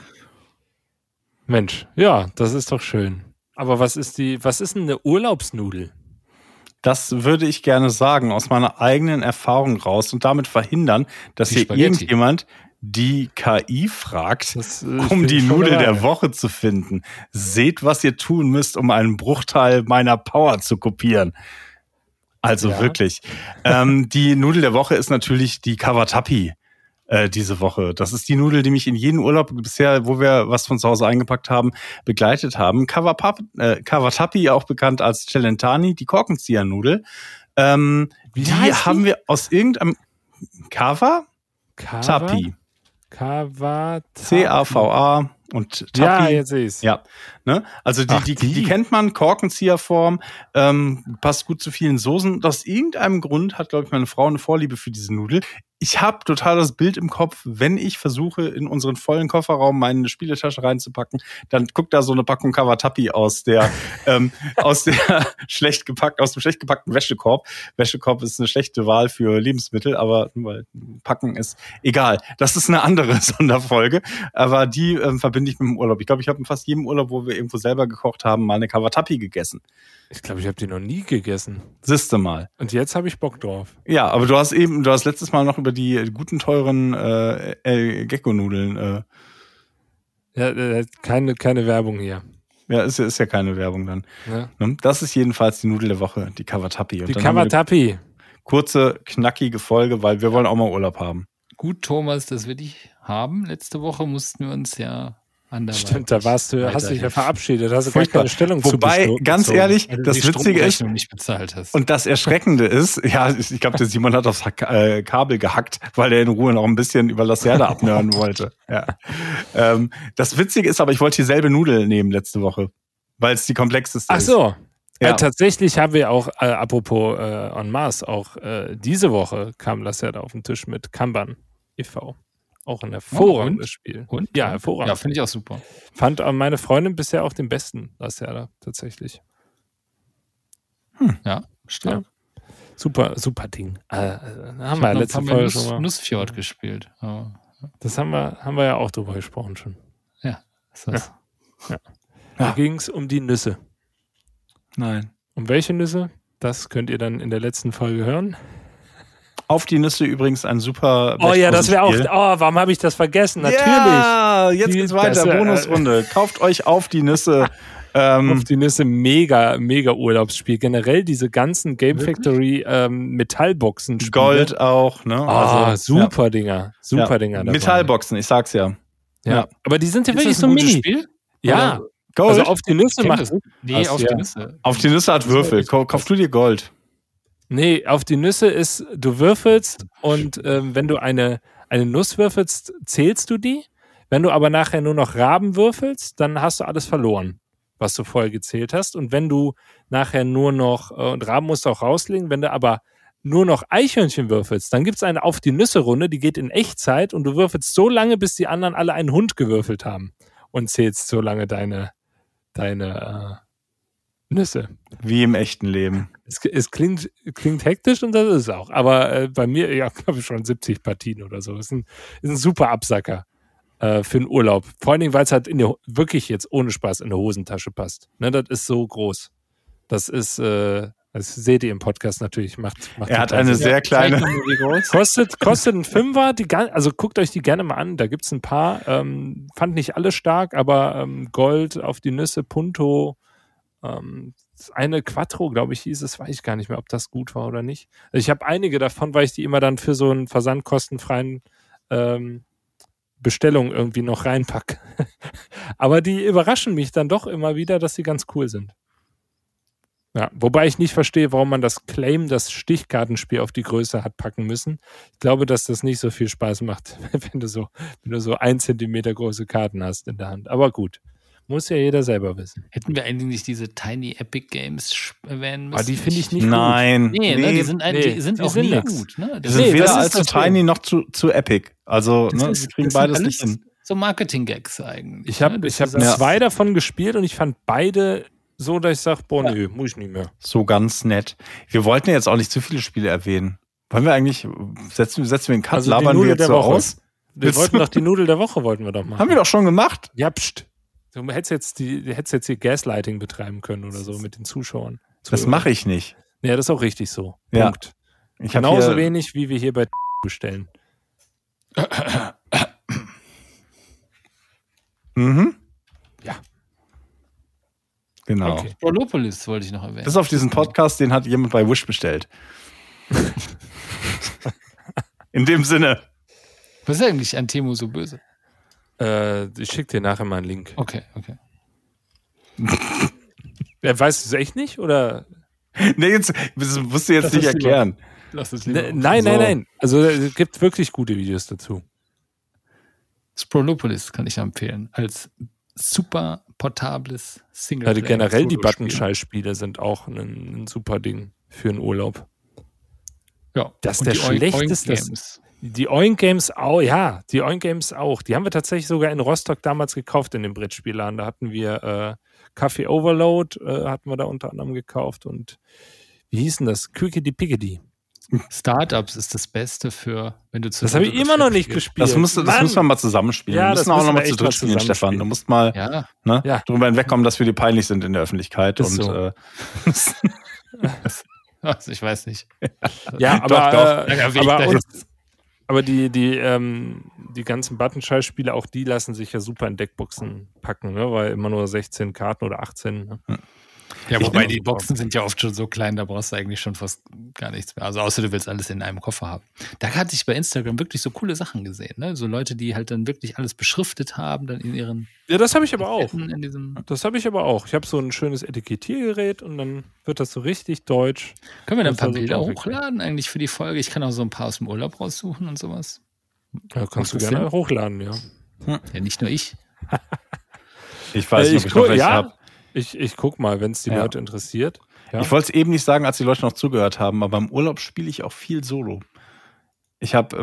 Mensch, ja, das ist doch schön. Aber was ist denn eine Urlaubsnudel? Das würde ich gerne sagen, aus meiner eigenen Erfahrung raus und damit verhindern, dass hier irgendjemand die KI fragt, um die Nudel der Woche zu finden. Seht, was ihr tun müsst, um einen Bruchteil meiner Power zu kopieren. Also wirklich. Die Nudel der Woche ist natürlich die Cavatappi diese Woche. Das ist die Nudel, die mich in jedem Urlaub bisher, wo wir was von zu Hause eingepackt haben, begleitet haben. Cavatappi, auch bekannt als Celentani, die Korkenziehernudel. Die haben wir aus irgendeinem Cavatappi. C-A-V-A und Tappi. Ja, jetzt sehe ich's. Ja, ne? Also die kennt man, Korkenzieherform, passt gut zu vielen Soßen. Aus irgendeinem Grund hat, glaube ich, meine Frau eine Vorliebe für diese Nudel. Ich habe total das Bild im Kopf, wenn ich versuche, in unseren vollen Kofferraum meine Spieletasche reinzupacken, dann guckt da so eine Packung Cavatappi aus dem schlecht gepackten Wäschekorb. Wäschekorb ist eine schlechte Wahl für Lebensmittel, aber weil Packen ist egal. Das ist eine andere Sonderfolge, aber die verbinde ich mit dem Urlaub. Ich glaube, ich habe in fast jedem Urlaub, wo wir irgendwo selber gekocht haben, mal eine Cavatappi gegessen. Ich glaube, ich habe die noch nie gegessen. Siehste mal. Und jetzt habe ich Bock drauf. Ja, aber du hast letztes Mal noch über die guten, teuren Gecko-Nudeln. Keine Werbung hier. Ja, ist ja keine Werbung dann. Ja. Das ist jedenfalls die Nudel der Woche, die Cavatappi. Die Cavatappi. Kurze, knackige Folge, weil wir wollen auch mal Urlaub haben. Gut, Thomas, das will ich haben. Letzte Woche mussten wir uns ja anderweitig. Stimmt, da hast du dich ja verabschiedet, hast du gar keine Stellung zu Wobei, ganz ehrlich, das Witzige ist, nicht bezahlt hast. Und das Erschreckende ist, ja, ich glaube, der Simon hat aufs Kabel gehackt, weil er in Ruhe noch ein bisschen über Lacerda abnörden wollte. Ja. Das Witzige ist aber, ich wollte dieselbe Nudel nehmen letzte Woche, weil es die komplexeste ist. Ach so. Ja. Tatsächlich haben wir auch, apropos en masse, auch diese Woche kam Lacerda auf den Tisch mit Kanban e.V. Auch ein hervorragendes Spiel. Und? Ja, hervorragend. Ja, finde ich auch super. Fand meine Freundin bisher auch den besten Lacerda, tatsächlich. Ja, stark. Ja. Super Ding. Haben wir ja letzte Folge Folge schon mal. Nussfjord gespielt. Oh. Das haben wir ja auch drüber gesprochen schon. Ja, ist das. Ja. Da ging es um die Nüsse. Nein. Um welche Nüsse? Das könnt ihr dann in der letzten Folge hören. Auf die Nüsse übrigens ein super. Oh ja, das wäre auch. Oh, warum habe ich das vergessen? Natürlich. Ja, jetzt geht's weiter. Bonusrunde. Kauft euch Auf die Nüsse. Auf die Nüsse, mega Urlaubsspiel. Generell diese ganzen Game Factory Metallboxen. Gold auch, ne? Super Dinger. Super Dinger. Dabei. Metallboxen, ich sag's ja. Aber die sind ja wirklich das so ein gutes mini. Spiel? Ja. Gold. Also auf die Nüsse macht. Nee, auf die Nüsse. Auf die Nüsse hat Würfel. Kauf du dir Gold. Nee, auf die Nüsse ist, du würfelst und wenn du eine Nuss würfelst, zählst du die. Wenn du aber nachher nur noch Raben würfelst, dann hast du alles verloren, was du vorher gezählt hast. Und wenn du nachher nur noch, und Raben musst du auch rauslegen, wenn du aber nur noch Eichhörnchen würfelst, dann gibt es eine Auf die Nüsse-Runde, die geht in Echtzeit und du würfelst so lange, bis die anderen alle einen Hund gewürfelt haben und zählst so lange deine Nüsse. Wie im echten Leben. Es klingt hektisch und das ist es auch. Aber bei mir, glaube ich, schon 70 Partien oder so. Ist ein super Absacker für einen Urlaub. Vor allen Dingen, weil es halt wirklich jetzt ohne Spaß in eine Hosentasche passt. Ne, das ist so groß. Das ist, das seht ihr im Podcast natürlich. Macht er hat eine sehr kleine. Kostet einen Fünfer. Also guckt euch die gerne mal an. Da gibt es ein paar. Fand nicht alle stark, aber Gold, Auf die Nüsse, Punto. Eine Quattro, glaube ich, hieß es. Weiß ich gar nicht mehr, ob das gut war oder nicht. Also ich habe einige davon, weil ich die immer dann für so einen versandkostenfreien Bestellung irgendwie noch reinpacke. Aber die überraschen mich dann doch immer wieder, dass sie ganz cool sind. Ja, wobei ich nicht verstehe, warum man das das Stichkartenspiel auf die Größe hat packen müssen. Ich glaube, dass das nicht so viel Spaß macht, wenn du so 1 Zentimeter große Karten hast in der Hand. Aber gut, muss ja jeder selber wissen. Hätten wir eigentlich nicht diese Tiny Epic Games erwähnen müssen? Aber die finde ich nicht gut. Nee, die sind auch nie gut. Ne? Die sind weder allzu tiny noch zu epic. Also, sie kriegen beides nicht hin. So Marketing-Gags eigentlich. Ich habe 2 davon gespielt und ich fand beide so, dass ich sage, nö, muss ich nicht mehr. So ganz nett. Wir wollten ja jetzt auch nicht zu viele Spiele erwähnen. Wollen wir eigentlich, setzen wir den Cut, also labern wir jetzt so aus? Wir wollten doch die Nudel der Woche, wollten wir doch machen. Haben wir doch schon gemacht. Ja, pst. Du hättest jetzt hier Gaslighting betreiben können oder so mit den Zuschauern. Das mache ich nicht. Ja, das ist auch richtig so. Ja. Punkt. Genauso wenig, wie wir hier bei bestellen. Mhm. Ja. Genau. Okay. Prolopolis wollte ich noch erwähnen. Das ist auf diesen Podcast, den hat jemand bei Wish bestellt. In dem Sinne. Was ist eigentlich an Timo so böse? Ich schicke dir nachher mal einen Link. Okay. Weißt du es echt nicht? Oder? Nee, das musst du jetzt nicht erklären. Lass es lieber. Nein. Also es gibt wirklich gute Videos dazu. Sprolopolis kann ich empfehlen. Als super portables Singleplayer. Also generell die Buttonscheiß-Spiele sind auch ein super Ding für einen Urlaub. Ja. Das ist der schlechteste. Die Oink Games auch, ja. Die Oink Games auch. Die haben wir tatsächlich sogar in Rostock damals gekauft in dem Brettspielladen. Da hatten wir Kaffee Overload, hatten wir da unter anderem gekauft. Und wie hieß denn das? Quickity Pickety. Startups ist das Beste für, wenn du zu. Das habe ich immer noch nicht gespielt. Das müssen wir mal zusammenspielen. Ja, wir müssen auch noch mal zu dritt spielen, Stefan. Du musst mal drüber hinwegkommen, dass wir dir peinlich sind in der Öffentlichkeit. Und so. Also ich weiß nicht. Ja, aber die ganzen Buttonscheiß-Spiele, auch die lassen sich ja super in Deckboxen packen, ne? Weil immer nur 16 Karten oder 18. Ne? Ja, wobei die Boxen sind ja oft schon so klein, da brauchst du eigentlich schon fast gar nichts mehr. Also außer du willst alles in einem Koffer haben. Da hatte ich bei Instagram wirklich so coole Sachen gesehen, ne? So Leute, die halt dann wirklich alles beschriftet haben, dann in ihren. Ja, das habe ich aber auch. Das habe ich aber auch. Ich habe so ein schönes Etikettiergerät und dann wird das so richtig deutsch. Können wir dann ein paar Bilder hochladen eigentlich für die Folge? Ich kann auch so ein paar aus dem Urlaub raussuchen und sowas. Ja, kannst du gerne hochladen, ja. Ja, nicht nur ich. Ich weiß nicht, ob ich noch welche habe. Ich guck mal, wenn es die Leute interessiert. Ja. Ich wollte es eben nicht sagen, als die Leute noch zugehört haben, aber im Urlaub spiele ich auch viel Solo. Ich komme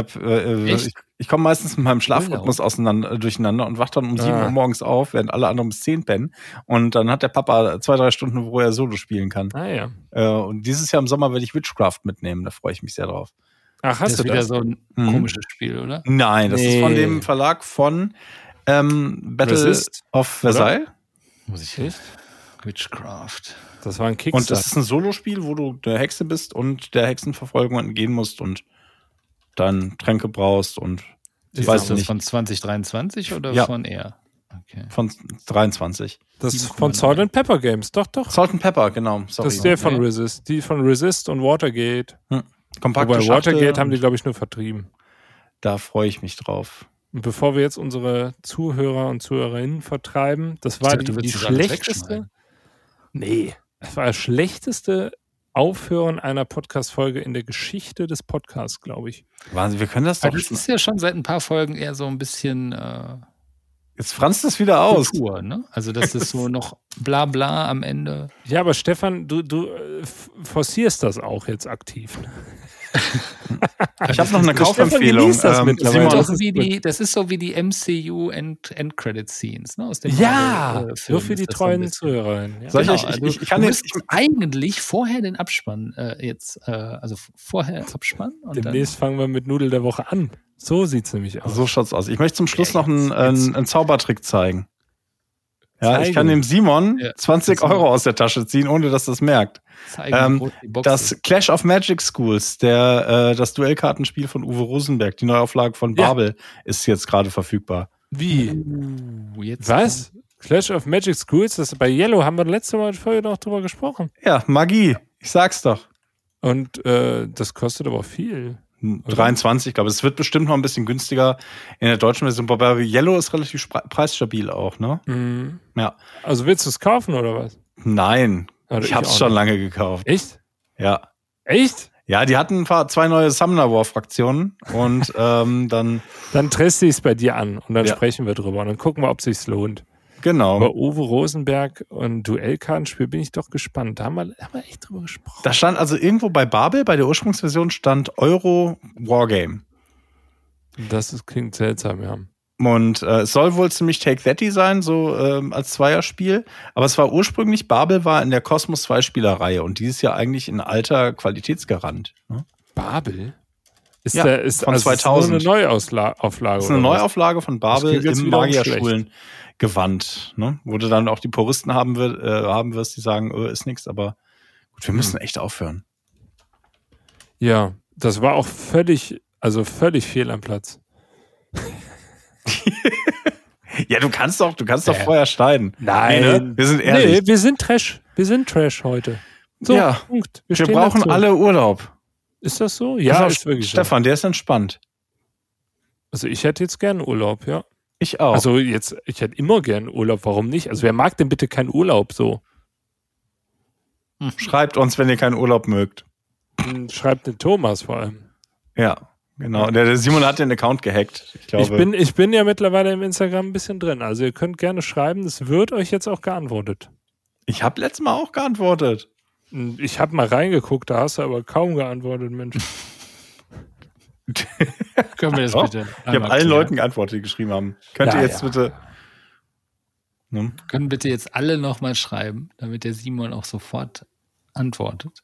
meistens mit meinem Schlafrhythmus durcheinander und wache dann um 7 Uhr morgens auf, während alle anderen bis 10 pennen. Und dann hat der Papa 2-3 Stunden, wo er Solo spielen kann. Und dieses Jahr im Sommer werde ich Witchcraft mitnehmen, da freue ich mich sehr drauf. Ach, hast du wieder so ein komisches Spiel, oder? Nein, das ist von dem Verlag von Battle of Versailles. Muss ich echt? Witchcraft. Das war ein Kickstarter. Und das ist ein Solospiel, wo du der Hexe bist und der Hexenverfolgung entgehen musst und dann Tränke brauchst und ich weiß nicht. Von 2023 oder von eher? Okay. Von 23. Das ist von Salt and Pepper Games, doch. Salt and Pepper, genau. Sorry. Das ist der von Resist. Die von Resist und Watergate. Kompakte Wobei Watergate haben die, glaube ich, nur vertrieben. Da freue ich mich drauf. Und bevor wir jetzt unsere Zuhörer und Zuhörerinnen vertreiben, das war die schlechteste. Nee, das war das schlechteste Aufhören einer Podcast-Folge in der Geschichte des Podcasts, glaube ich. Wahnsinn, wir können das doch. Das ist ja schon seit ein paar Folgen eher so ein bisschen. Jetzt franzt es wieder aus. Kultur, ne? Also, das ist so noch bla bla am Ende. Ja, aber Stefan, du forcierst das auch jetzt aktiv. Ich habe noch eine Kaufempfehlung. Das ist so wie die MCU End-Credit-Scenes, ne? Aus dem nur für die treuen Zuhörerinnen. Ja. Ich kann jetzt eigentlich vorher den Abspann also vorher Abspann. Und demnächst fangen wir mit Nudel der Woche an. So sieht's nämlich aus. So schaut's aus. Ich möchte zum Schluss noch einen Zaubertrick zeigen. Ja, ich kann dem Simon 20 Euro aus der Tasche ziehen, ohne dass das merkt. Das Clash of Magic Schools, das Duellkartenspiel von Uwe Rosenberg, die Neuauflage von Babel, ist jetzt gerade verfügbar. Wie? Was? Clash of Magic Schools? Das bei Yellow haben wir letzte Mal vorher noch drüber gesprochen. Ja, Magie. Ich sag's doch. Und das kostet aber viel. 23, glaube ich. Es wird bestimmt noch ein bisschen günstiger in der deutschen Version. Wobei Yellow ist relativ preisstabil auch, ne? Mhm. Ja. Also willst du es kaufen oder was? Nein. Ich hab's schon lange gekauft. Echt? Ja. Echt? Ja, die hatten 2 neue Summoner War Fraktionen und dann teste ich es bei dir an und dann sprechen wir drüber und dann gucken wir, ob es sich lohnt. Genau. Aber Uwe Rosenberg und Duellkartenspiel bin ich doch gespannt. Da haben wir echt drüber gesprochen. Da stand also irgendwo bei Babel, bei der Ursprungsversion stand Euro Wargame. Das klingt seltsam, ja. Und es soll wohl ziemlich Take-That sein, so als Zweierspiel. Aber es war ursprünglich, Babel war in der Cosmos 2-Spieler-Reihe und die ist ja eigentlich ein alter Qualitätsgarant. Ne? Babel? Ist von 2000. Ist eine Neuauflage. Das ist eine Neuauflage von Babel im Magierschulen Gewand, ne? Wo du dann auch die Puristen haben wirst, die sagen, ist nichts, aber gut, wir müssen echt aufhören. Ja, das war auch völlig fehl am Platz. Ja, du kannst doch vorher schneiden. Nein, ne? Wir sind ehrlich. Nee, wir sind Trash heute. So, Punkt. Wir brauchen alle Urlaub. Ist das so? Ja, ist wirklich Stefan, der ist entspannt. Also ich hätte jetzt gern Urlaub, ja. Ich auch. Also ich hätte immer gern Urlaub, warum nicht? Also wer mag denn bitte keinen Urlaub so? Schreibt uns, wenn ihr keinen Urlaub mögt. Schreibt den Thomas vor allem. Ja, genau. Der Simon hat den Account gehackt. Ich glaube. Ich bin ja mittlerweile im Instagram ein bisschen drin. Also ihr könnt gerne schreiben, es wird euch jetzt auch geantwortet. Ich habe letztes Mal auch geantwortet. Ich habe mal reingeguckt, da hast du aber kaum geantwortet, Mensch. Können wir das bitte? Ich habe allen Leuten geantwortet, die geschrieben haben. Könnt ihr jetzt bitte... Ne? Können bitte jetzt alle nochmal schreiben, damit der Simon auch sofort antwortet?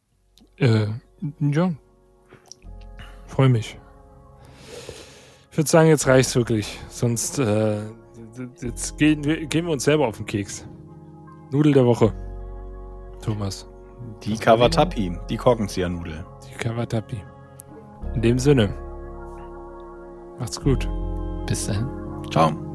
Ja. Freue mich. Ich würde sagen, jetzt reicht's wirklich. Sonst jetzt gehen wir uns selber auf den Keks. Nudel der Woche. Thomas. Die Cavatappi, die Korkenzieher-Nudel. Die Cavatappi. In dem Sinne. Macht's gut. Bis dahin. Ciao.